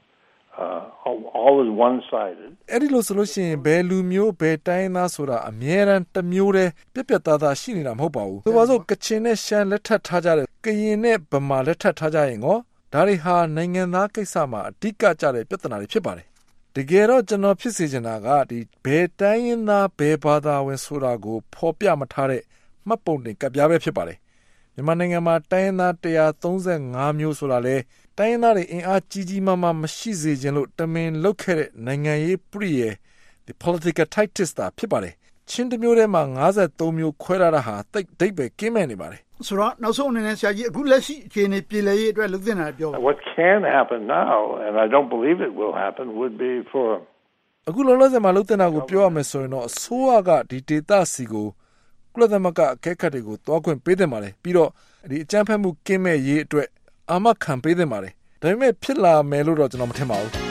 uh, always one-sided. အဲ့ဒီလိုဆိုလို့ရှိရင်ဘယ်လူမျိုးဘယ်တိုင်းသားဆိုတာအမြဲတမ်းတစ်မျိုးတည်းပြက်ပြက်သားသားရှိနေတာမဟုတ်ပါဘူး။ဆိုပါစို့ကချင်နဲ့ရှမ်းလက်ထပ်ထားကြတဲ့ကရင်နဲ့ဗမာလက်ထပ်ထားကြရင်ကောဒါတွေဟာနိုင်ငံသားကိစ္စမှာအဓိကကျတဲ့ပြဿနာတွေဖြစ်ပါတယ်။တကယ်တော့ကျွန်တော်ဖြစ်စေချင်တာကဒီဘယ်တိုင်းရင်းသားဘယ်ဘာသာဝင်ဆိုတာကိုဖော်ပြမထားတဲ့မှတ်ပုံတင်ကပ်ပြားပဲဖြစ်ပါတယ်။မြန်မာနိုင်ငံမှာတိုင်းသားone thirty-fiveမျိုးဆိုတာလေတိုင်းသားတွေအင်အားကြီးကြီးမားမားမရှိစေခြင်းလို့တမင်လုပ်ခဲ့တဲ့နိုင်ငံရေးပရိယေ the political tactics တာဖြစ်ပါတယ်ချင်းတမျိုးထဲမှာfifty-threeမျိုးခွဲရတာဟာတိတ်ဒိတ်ပဲကင်းမဲ့နေပါတယ်ဆိုတော့နောက်ဆုံးအနေနဲ့ဆရာကြီးအခုလက်ရှိအခြေအနေပြည်လည်ရေးအတွက်လုပ်သင့်တာပြောပါ What can happen now and I don't believe it will happen would be for အခုလောလောဆယ်မှာလုပ်သင့်တာကိုပြောရမယ်ဆိုရင်တော့အစိုးရကဒီ data စီကိုကုလသမဂ္ဂအကဲခတ်တွေကိုတွားခွင့်ပေးသင့်ပါတယ်ပြီးတော့ဒီအကြမ်းဖက်မှုကင်းမဲ့ရေးအတွက်အာမခံပေးသင့်ပါတယ်ဒါပေမဲ့ဖြစ်လာမယ်လို့တော့ကျွန်တော်မထင်ပါဘူး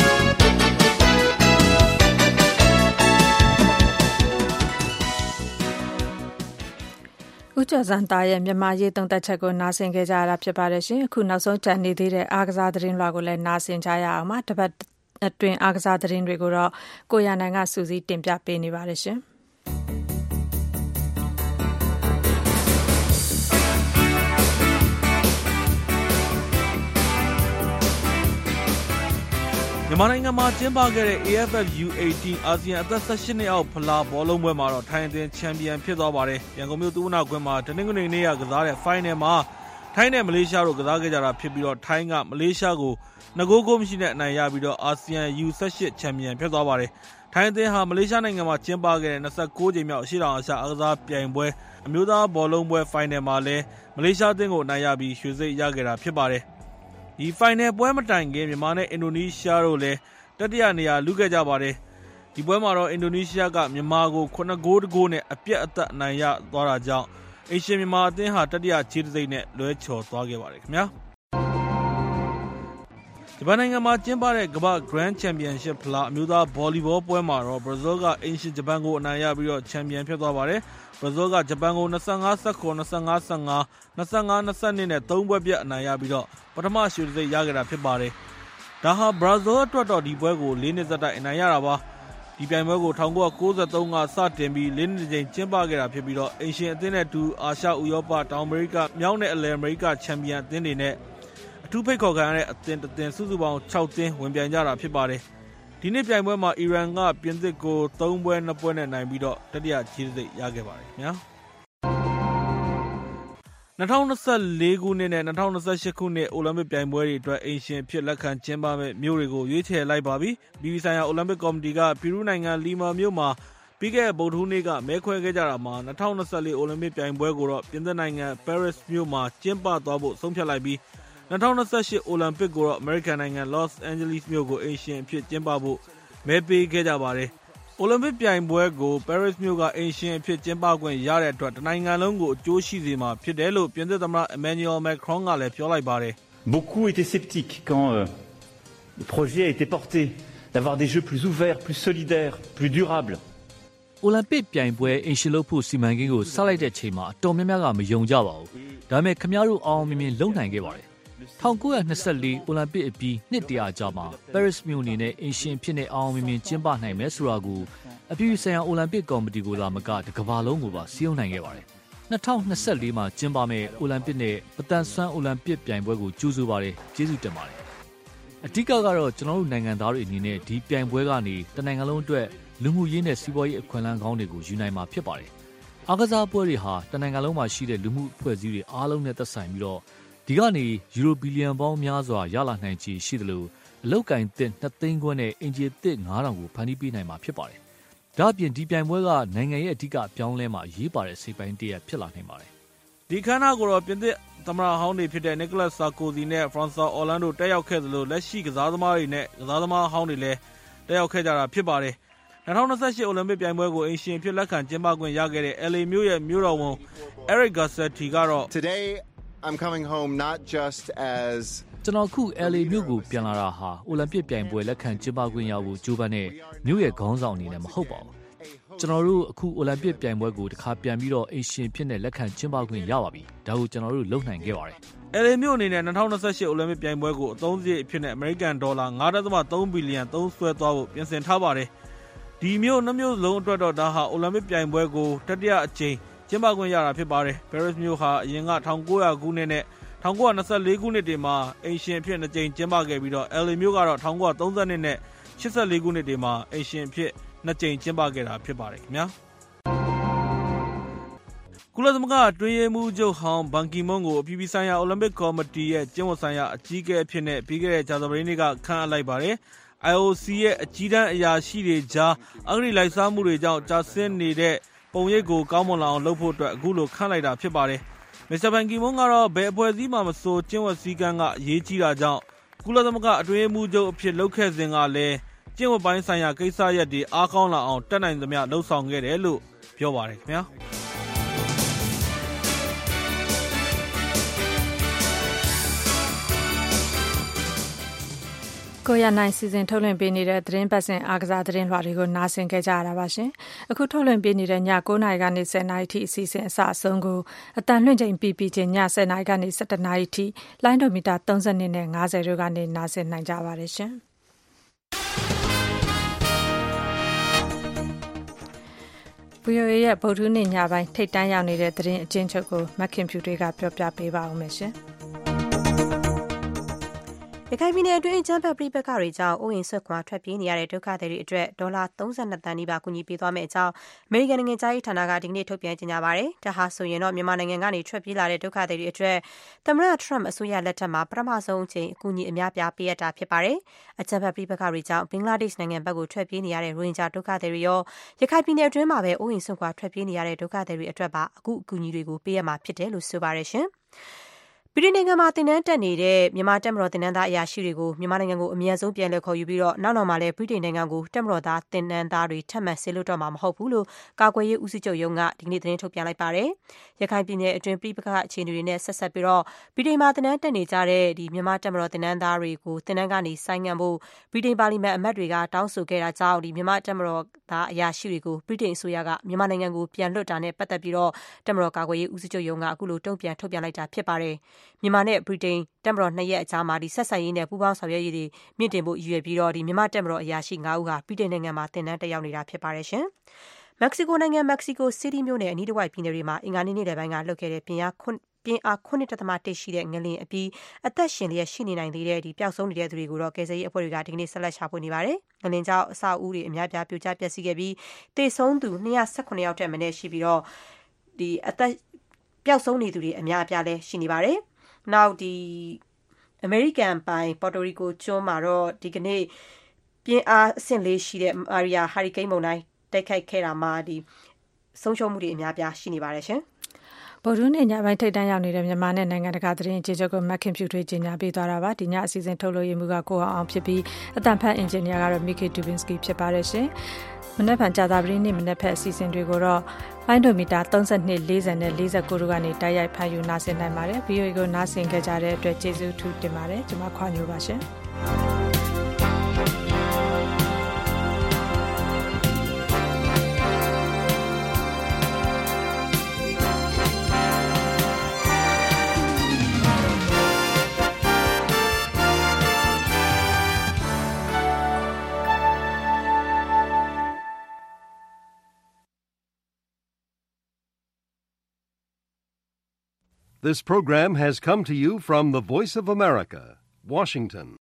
ဦးကျော်စံသားရဲ့မြန်မာရေးသုံးသက်ချက်ကိုနားဆင်ခဲ့ကြရတာဖြစ်ပါတယ်ရှင်အခုနောက်ဆုံးကြံနေသေးတဲ့အားကစားသတင်းလွှာကိုလည်းနားဆင်ကြရအောင်ပါတပတ်အတွင်းအားကစားသတင်းတွေကိုတော့ကိုရနိုင်ကစူးစီးတင်ပြပေးနေပါတယ်ရှင်မြန်မာနိုင်ငံမှာကျင်းပခဲ့တဲ့ A F F U eighteen အာဆီယံအသက်eighteenနှစ်အောက်ဖလားဘောလုံးပွဲမှာတော့ထိုင်းအသင်းချန်ပီယံဖြစ်သွားပါတယ်။ရန်ကုန်မြို့သုဝဏ္ဏကွင်းမှာတနင်္ဂနွေနေ့ကကစားတဲ့ Final မှာထိုင်းနဲ့မလေးရှားတို့ကစားခဲ့ကြတာဖြစ်ပြီးတော့ထိုင်းကမလေးရှားကိုtwo goal ဂိုးမရှိနဲ့အနိုင်ရပြီးတော့အာဆီယံ U eighteen ချန်ပီယံဖြစ်သွားပါတယ်။ထိုင်းအသင်းဟာမလေးရှားနိုင်ငံမှာကျင်းပခဲ့တဲ့twenty-nineကြိမ်မြောက်အရှေ့တောင်အာရှအားကစားပြိုင်ပွဲအမျိုးသားဘောလုံးပွဲ Final မှာလည်းမလေးရှားအသင်းကိုအနိုင်ရပြီးရွှေစိတ်ရခဲ့တာဖြစ်ပါတယ်။ဒီ Final ပွဲမတိုင်ခင်မြန်မာနဲ့အင်ဒိုနီးရှားတို့လည်းတတိယနေရာလူခဲ့ကြပါတယ်ဒီပွဲမှာတော့အင်ဒိုနီးရှားကမြန်မာကိုnine goal to goalနဲ့အပြတ်အသတ်အနိုင်ရသွားတာကြောင့်အေရှန်မြန်မာအသင်းဟာတတိယခြေတစိမ့်နဲ့လွဲချော်သွားခဲ့ပါတယ်ခင်ဗျာဂျပန်နိုင်ငံမှာကျင်းပတဲ့ကမ္ဘာ့ Grand Championship ဖလားအမျိုးသားဗော်လီဘောပွဲမှာတော့ဘရာဇီးကအင်ရှင်ဂျပန်ကိုအနိုင်ရပြီးတော့ချန်ပီယံဖြစ်သွားပါတယ်ဘရာဇီးကဂျပန်ကိုtwenty-five seven twenty-five fifteen twenty-five twenty-twoနဲ့threeပွဲပြတ်အနိုင်ရပြီးတော့ပထမရွှေတံဆိပ်ရခဲ့တာဖြစ်ပါတယ်ဒါဟာဘရာဇီးအတွက်တော့ဒီပွဲကိုfourနှစ်သက်တိုက်အနိုင်ရတာပါဒီပြိုင်ပွဲကိုnineteen ninety-threeကစတင်ပြီးfourနှစ်ကြိမ်ကျင်းပခဲ့တာဖြစ်ပြီးတော့အင်ရှင်အသင်းနဲ့အတူအာရှဥရောပတောင်အမေရိကမြောက်နဲ့အလယ်အမေရိကချန်ပီယံအသင်းတွေနဲ့အထူးဖိတ်ခေါ်ခံရတဲ့အသင်းတစ်သင်းစုစုပေါင်းsixသင်းဝင်ပြိုင်ကြတာဖြစ်ပါတယ်ဒီနေ့ပြိုင်ပွဲမှာအီရန်ကပြင်သစ်ကိုthreeပွဲtwoပွဲနဲ့နိုင်ပြီးတော့တတိယခြေတံဆိပ်ရခဲ့ပါတယ်ခင်ဗျာtwenty twenty-fourခုနှစ်နဲ့twenty twenty-eightခုနှစ်အိုလံပစ်ပြိုင်ပွဲတွေအတွက်အိမ်ရှင်ဖြစ်လက်ခံကျင်းပမဲ့မြို့တွေကိုရွေးချယ်လိုက်ပါပြီ။ပြည်ပဆိုင်ရာအိုလံပစ်ကော်မတီကပီရူးနိုင်ငံလီမာမြို့မှာပြီးခဲ့တဲ့ဗုဒ္ဓဟူးနေ့ကမဲခွဲခဲ့ကြတာမှာtwenty twenty-fourအိုလံပစ်ပြိုင်ပွဲကိုတော့ပြင်သစ်နိုင်ငံပဲရစ်မြို့မှာကျင်းပသွားဖို့ဆုံးဖြတ်လိုက်ပြီးtwenty twenty-eightအိုလံပစ်ကိုတော့အမေရိကန်နိုင်ငံလော့စ်အန်ဂျလိစ်မြို့ကိုအိမ်ရှင်ဖြစ်ကျင်းပဖို့မဲပေးခဲ့ကြပါတယ်။အိုလံပစ်ပြိုင်ပွဲကိုပဲရစ်မြို့ကအိမ်ရှင်အဖြစ်ကျင်းပခွင့်ရတဲ့အတွက်တနိုင်ငံလုံးကိုအကျိုးရှိစေမှာဖြစ်တယ်လို့ပြင်သစ်သမ္မတ Emmanuel Macron ကလည်းပြောလိုက်ပါတယ်။ Beaucoup étaient sceptiques quand euh, le projet a été porté d'avoir des jeux plus ouverts, plus solidaires, plus durables. အိုလံပစ်ပြိုင်ပွဲအင်ရှင်လုပ်ဖို့စီမံကိန်းကိုစလိုက်တဲ့အချိန်မှာအတော်များများကမယုံကြပါဘူး။ဒါပေမဲ့ခင်ဗျားတို့အောင်မြင်မြင်လုပ်နိုင်ခဲ့ပါတယ်။၁၉၂၄အိုလံပစ်အပြီးနှစ်တရာကြာမှာ Paris မြို့နေနဲ့အင်ရှင်ဖြစ်တဲ့အောင်မြင်မြင်ကျင်းပနိုင်မယ်ဆိုတာကိုအပြည်ပြည်ဆိုင်ရာအိုလံပစ်ကော်မတီကိုသာမကတကမ္ဘာလုံးကိုပါစည်းရုံးနိုင်ခဲ့ပါတယ်၂၀၂၄မှာကျင်းပမယ့်အိုလံပစ်နဲ့ပတန်ဆွမ်းအိုလံပစ်ပြိုင်ပွဲကိုကြိုးဆိုပါတယ်ကျေးဇူးတင်ပါတယ်အဓိကကတော့ကျွန်တော်တို့နိုင်ငံသားတွေအနေနဲ့ဒီပြိုင်ပွဲကနေတနိုင်ငံလုံးအတွက်လူမှုရေးနဲ့စီးပွားရေးအခွင့်အလမ်းကောင်းတွေကိုယူနိုင်မှာဖြစ်ပါတယ်အားကစားပွဲတွေဟာတနိုင်ငံလုံးမှာရှိတဲ့လူမှုအဖွဲ့အစည်းတွေအားလုံးနဲ့သက်ဆိုင်ပြီးတော့ဒီကနေယူရိုဘီလီယံပေါင်းများစွာရလာနိုင်ခြေရှိတယ်လို့အလောက်ကင်သစ်နှစ်သိန်းခွဲနဲ့အင်ဂျီသစ်ငါးထောင်ကိုဖန်တီးပေးနိုင်မှာဖြစ်ပါတယ်။ဒါ့အပြင်ဒီပြိုင်ပွဲကနိုင်ငံရဲ့အဓိကအပြောင်းလဲမှာအရေးပါတဲ့စိတ်ပိုင်းတစ်ရပ်ဖြစ်လာနိုင်ပါတယ်။ဒီခန်းနာကိုတော့ပြင်သစ်သမ္မတဟောင်းတွေဖြစ်တဲ့ Nicolas Sarkozy နဲ့ François Hollande တို့တက်ရောက်ခဲ့သလိုလက်ရှိကစားသမားတွေနဲ့ကစားသမားဟောင်းတွေလည်းတက်ရောက်ခဲ့ကြတာဖြစ်ပါတယ်။၂၀၂၈အိုလံပစ်ပြိုင်ပွဲကိုအင်ရှင်ဖြစ်လက်ခံကျင်းပခွင့်ရခဲ့တဲ့ L A မြို့ရဲ့မြို့တော်ဝန် Eric Garcetti ကတော့ Today I'm coming home not just as ကျွန်တော်ခု L A မြို့ကိုပြန်လာတာဟာအိုလံပစ်ပြိုင်ပွဲလက်ခံကျင်းပခွင့်ရဖို့ကြိုးပမ်းတဲ့မြို့ရဲ့ခေါင်းဆောင်အနေနဲ့မဟုတ်ပါဘူး။ကျွန်တော်တို့အခုအိုလံပစ်ပြိုင်ပွဲကိုတစ်ခါပြန်ပြီးတော့အင်ရှင်ဖြစ်တဲ့လက်ခံကျင်းပခွင့်ရပါပြီ။ဒါကိုကျွန်တော်တို့လုပ်နိုင်ခဲ့ပါတယ်။ L A မြို့အနေနဲ့၂၀၂၈အိုလံပစ်ပြိုင်ပွဲကိုအသုံးစရိတ်အဖြစ်နဲ့အမေရိကန်ဒေါ်လာ ၅.၃ ဘီလီယံသုံးစွဲသွားဖို့ပြင်ဆင်ထားပါတယ်။ဒီမြို့နှမျိုးလုံးအတွက်တော့ဒါဟာအိုလံပစ်ပြိုင်ပွဲကိုတတိယအကြိမ်ကျင်းပခွင့်ရတာဖြစ်ပါတယ်။ Paris မြို့ဟာအရင်က၁၉၀၀ခုနှစ်နဲ့၁၉၂၄ခုနှစ်တွေမှာအင်ရှင်ဖြစ်နှစ်ကြိမ်ကျင်းပခဲ့ပြီးတော့ L A မြို့ကတော့၁၉၃၂နဲ့၈၄ခုနှစ်တွေမှာအင်ရှင်ဖြစ်နှစ်ကြိမ်ကျင်းပခဲ့တာဖြစ်ပါတယ်ခင်ဗျာ။ကုလသမဂ္ဂအတွင်းရေးမှူးချုပ်ဟောင်းဘန်ကီမွန်းကိုအပြည်ပြည်ဆိုင်ရာအိုလံပစ်ကော်မတီရဲ့ကျင်းပဆိုင်ရာအကြီးအကဲအဖြစ်နဲ့ပြီးခဲ့တဲ့ကြာသပတေးနေ့ကခန့်အပ်လိုက်ပါတယ်။ I O C ရဲ့အကြီးတန်းအရာရှိတွေကြားအဂတိလိုက်စားမှုတွေကြောင့်ကြာဆင်းနေတဲ့ပုံရိပ်ကိုကောင်းမွန်လာအောင်လုပ်ဖို့အတွက်အခုလိုခန့်လိုက်တာဖြစ်ပါတယ်။မစ္စတာဘန်ကီမွန်းကတော့ဘယ်အဖွဲ့အစည်းမှမဆိုကျင့်ဝတ်စည်းကမ်းကအရေးကြီးတာကြောင့်ကုလသမဂ္ဂအတွင်းရေးမှူးချုပ်အဖြစ်လုပ်ခဲ့စဉ်ကလည်းကျင့်ဝတ်ပိုင်းဆိုင်ရာကိစ္စရပ်တွေအားကောင်းလာအောင်တက်နိုင်သမျှလှုံ့ဆော်ခဲ့တယ်လို့ပြောပါတယ်ခင်ဗျာ။ကိုရနိုင်စီစဉ်ထုတ်လွှင့်ပေးနေတဲ့သတင်းပတ်စဉ်အားကစားသတင်းလွှာတွေကိုနားဆင်ကြကြရတာပါရှင်။အခုထုတ်လွှင့်ပေးနေတဲ့ည၉နာရီကနေ၁၀နာရီထိအစီအစဉ်အစအဆုံးကိုအတန်လွှင့်ချိန်ပြီးပြီးချင်းည၁၀နာရီကနေ၁၁နာရီထိလိုင်းဒိုမီတာ၃၂နဲ့၅၀တို့ကနေနားဆင်နိုင်ကြပါတယ်ရှင်။ V O A ရဲ့ဗုဒ္ဓနေ့ညပိုင်းထိတ်တန်းရောက်နေတဲ့သတင်းအကျဉ်းချုပ်ကိုမက်ခင်ဖြူတွေကပြောပြပေးပါဦးမယ်ရှင်။ရခိုင်ပြည်နယ်အတွင်းအကြမ်းဖက်ပဋိပက္ခတွေကြောင့်အိုးအိမ်ဆွဲခွာထွက်ပြေးနေရတဲ့ဒုက္ခသည်တွေအတွက်ဒေါ်လာ၃၂သန်းနီးပါးကူညီပေးသွားမယ့်အကြောင်းအမေရိကန်နိုင်ငံခြားရေးဌာနကဒီကနေ့ထုတ်ပြန်ကြေညာပါတယ်။ဒါဟာဆိုရင်တော့မြန်မာနိုင်ငံကနေထွက်ပြေးလာတဲ့ဒုက္ခသည်တွေအတွက်သမ္မတထရမ့်အစိုးရလက်ထက်မှာပထမဆုံးအကြိမ်အကူအညီအများပြားပေးအပ်တာဖြစ်ပါတယ်။အကြမ်းဖက်ပဋိပက္ခတွေကြောင့်ဘင်္ဂလားဒေ့ရှ်နိုင်ငံဘက်ကိုထွက်ပြေးနေရတဲ့ရိုဟင်ဂျာဒုက္ခသည်တွေရောရခိုင်ပြည်နယ်အတွင်းမှာပဲအိုးအိမ်ဆွဲခွာထွက်ပြေးနေရတဲ့ဒုက္ခသည်တွေအတွက်ပါအခုအကူအညီတွေကိုပေးရမှာဖြစ်တယ်လို့ဆိုပါတယ်ရှင်။ဗြိတိန်နိုင်ငံမှာတင်နန်းတက်နေတဲ့မြန်မာတပ်မတော်တင်နန်းသားအရာရှိတွေကိုမြန်မာနိုင်ငံကိုအမြန်ဆုံးပြန်လည်ခေါ်ယူပြီးတော့နောက်နောက်မှာလည်းဗြိတိန်နိုင်ငံကိုတပ်မတော်သားတင်နန်းသားတွေထပ်မံဆေးလွှတ်တော့မှာမဟုတ်ဘူးလို့ကာကွယ်ရေးဦးစီးချုပ်ရုံးကဒီကနေ့သတင်းထုတ်ပြန်လိုက်ပါတယ်။ရခိုင်ပြည်နယ်အတွင်းပြည်ပခအခြေအနေတွေနဲ့ဆက်ဆက်ပြီးတော့ဗြိတိန်မှာတင်နန်းတက်နေကြတဲ့ဒီမြန်မာတပ်မတော်တင်နန်းသားတွေကိုတင်နန်းကနေဆိုင်းငံ့ဖို့ဗြိတိန်ပါလီမန်အမတ်တွေကတောင်းဆိုခဲ့တာကြောင့်ဒီမြန်မာတပ်မတော်သားအရာရှိတွေကိုဗြိတိန်အစိုးရကမြန်မာနိုင်ငံကိုပြန်လွှတ်တာနဲ့ပတ်သက်ပြီးတော့တပ်မတော်ကာကွယ်ရေးဦးစီးချုပ်ရုံးကအခုလိုတုံ့ပြန်ထုတ်ပြန်လိုက်တာဖြစ်ပါတယ်။မြန်မာနဲ့ဗြိတိန်တပ်မတော်နှစ်ရက်အကြားမှာဒီဆက်ဆံရေးနဲ့ပူးပေါင်းဆောင်ရွက်ရေးတွေမြင့်တင်ဖို့ရည်ရွယ်ပြီးတော့ဒီမြန်မာတပ်မတော်အရာရှိ၅ဦးဟာဗြိတိန်နိုင်ငံမှာတင်နန်းတက်ရောက်နေတာဖြစ်ပါတယ်ရှင်။မက္ကဆီကိုနိုင်ငံမက္ကဆီကိုစီးတီးမြို့နယ်အနီးတစ်ဝိုက်ပြည်နယ်တွေမှာအင်္ဂါနေ့နေ့လယ်ပိုင်းကလှုပ်ခဲ့တဲ့ပြင်းအားပြင်းအား၇.၁ရှိတဲ့ငလျင်အပြီးအသက်ရှင်လျက်ရှိနေနိုင်သေးတဲ့ဒီပျောက်ဆုံးနေတဲ့သူတွေကိုတော့ကယ်ဆယ်ရေးအဖွဲ့တွေကဒီကနေ့ဆက်လက်ရှာဖွေနေပါတယ်။ငလျင်ကြောင့်အဆောက်အဦတွေအများပြားပြိုကျပျက်စီးခဲ့ပြီးသေဆုံးသူ၂၁၇ယောက်ထက်မနည်းရှိပြီးတော့ဒီအသက်ပျောက်ဆုံးနေသူတွေအများအပြားလည်းရှိနေပါတယ်။နောက်ဒီအမေရိကန်ပိုင်ပေါ်တိုရီကိုကျွန်းမှာတော့ဒီကနေ့ပြင်းအားအဆင့်လေးရှိတဲ့မာရီယာဟာရီကိန်းမုန်တိုင်းတိုက်ခိုက်ခဲ့တာမှာဒီဆုံးရှုံးမှုတွေအများပြားရှိနေပါတယ်ရှင်ဗုဒ္ဓနေ့ညပိုင်းထိတ်တန်းရောက်နေတဲ့မြန်မာနဲ့နိုင်ငံတကာသတင်းအကျဉ်းချုပ်ကိုမက်ခင်ဖြူထွေးကြီးညာပေးသွားတာပါဒီညအစီအစဉ်ထုတ်လို့ရမှုကကိုအောင်အောင်ဖြစ်ပြီးအတန်ဖတ်အင်ဂျင်နီယာကတော့မီကီဒူဘင်စကီဖြစ်ပါတယ်ရှင်မနက်ဖြန်ကြာသပတေးနေ့မနက်ဖက်အစီအစဉ်တွေကိုတော့လိုင်းဒိုမီတာ၃၂ ၄၀နဲ့၄၉တို့ကနေတိုက်ရိုက်ဖန်ယူနားဆင်နိုင်ပါတယ် V O A ကိုနားဆင်ကြတဲ့အတွက်ကျေးဇူးထူးတင်ပါတယ်ကျွန်မခွာညိုပါရှင် This program has come to you from the Voice of America, Washington.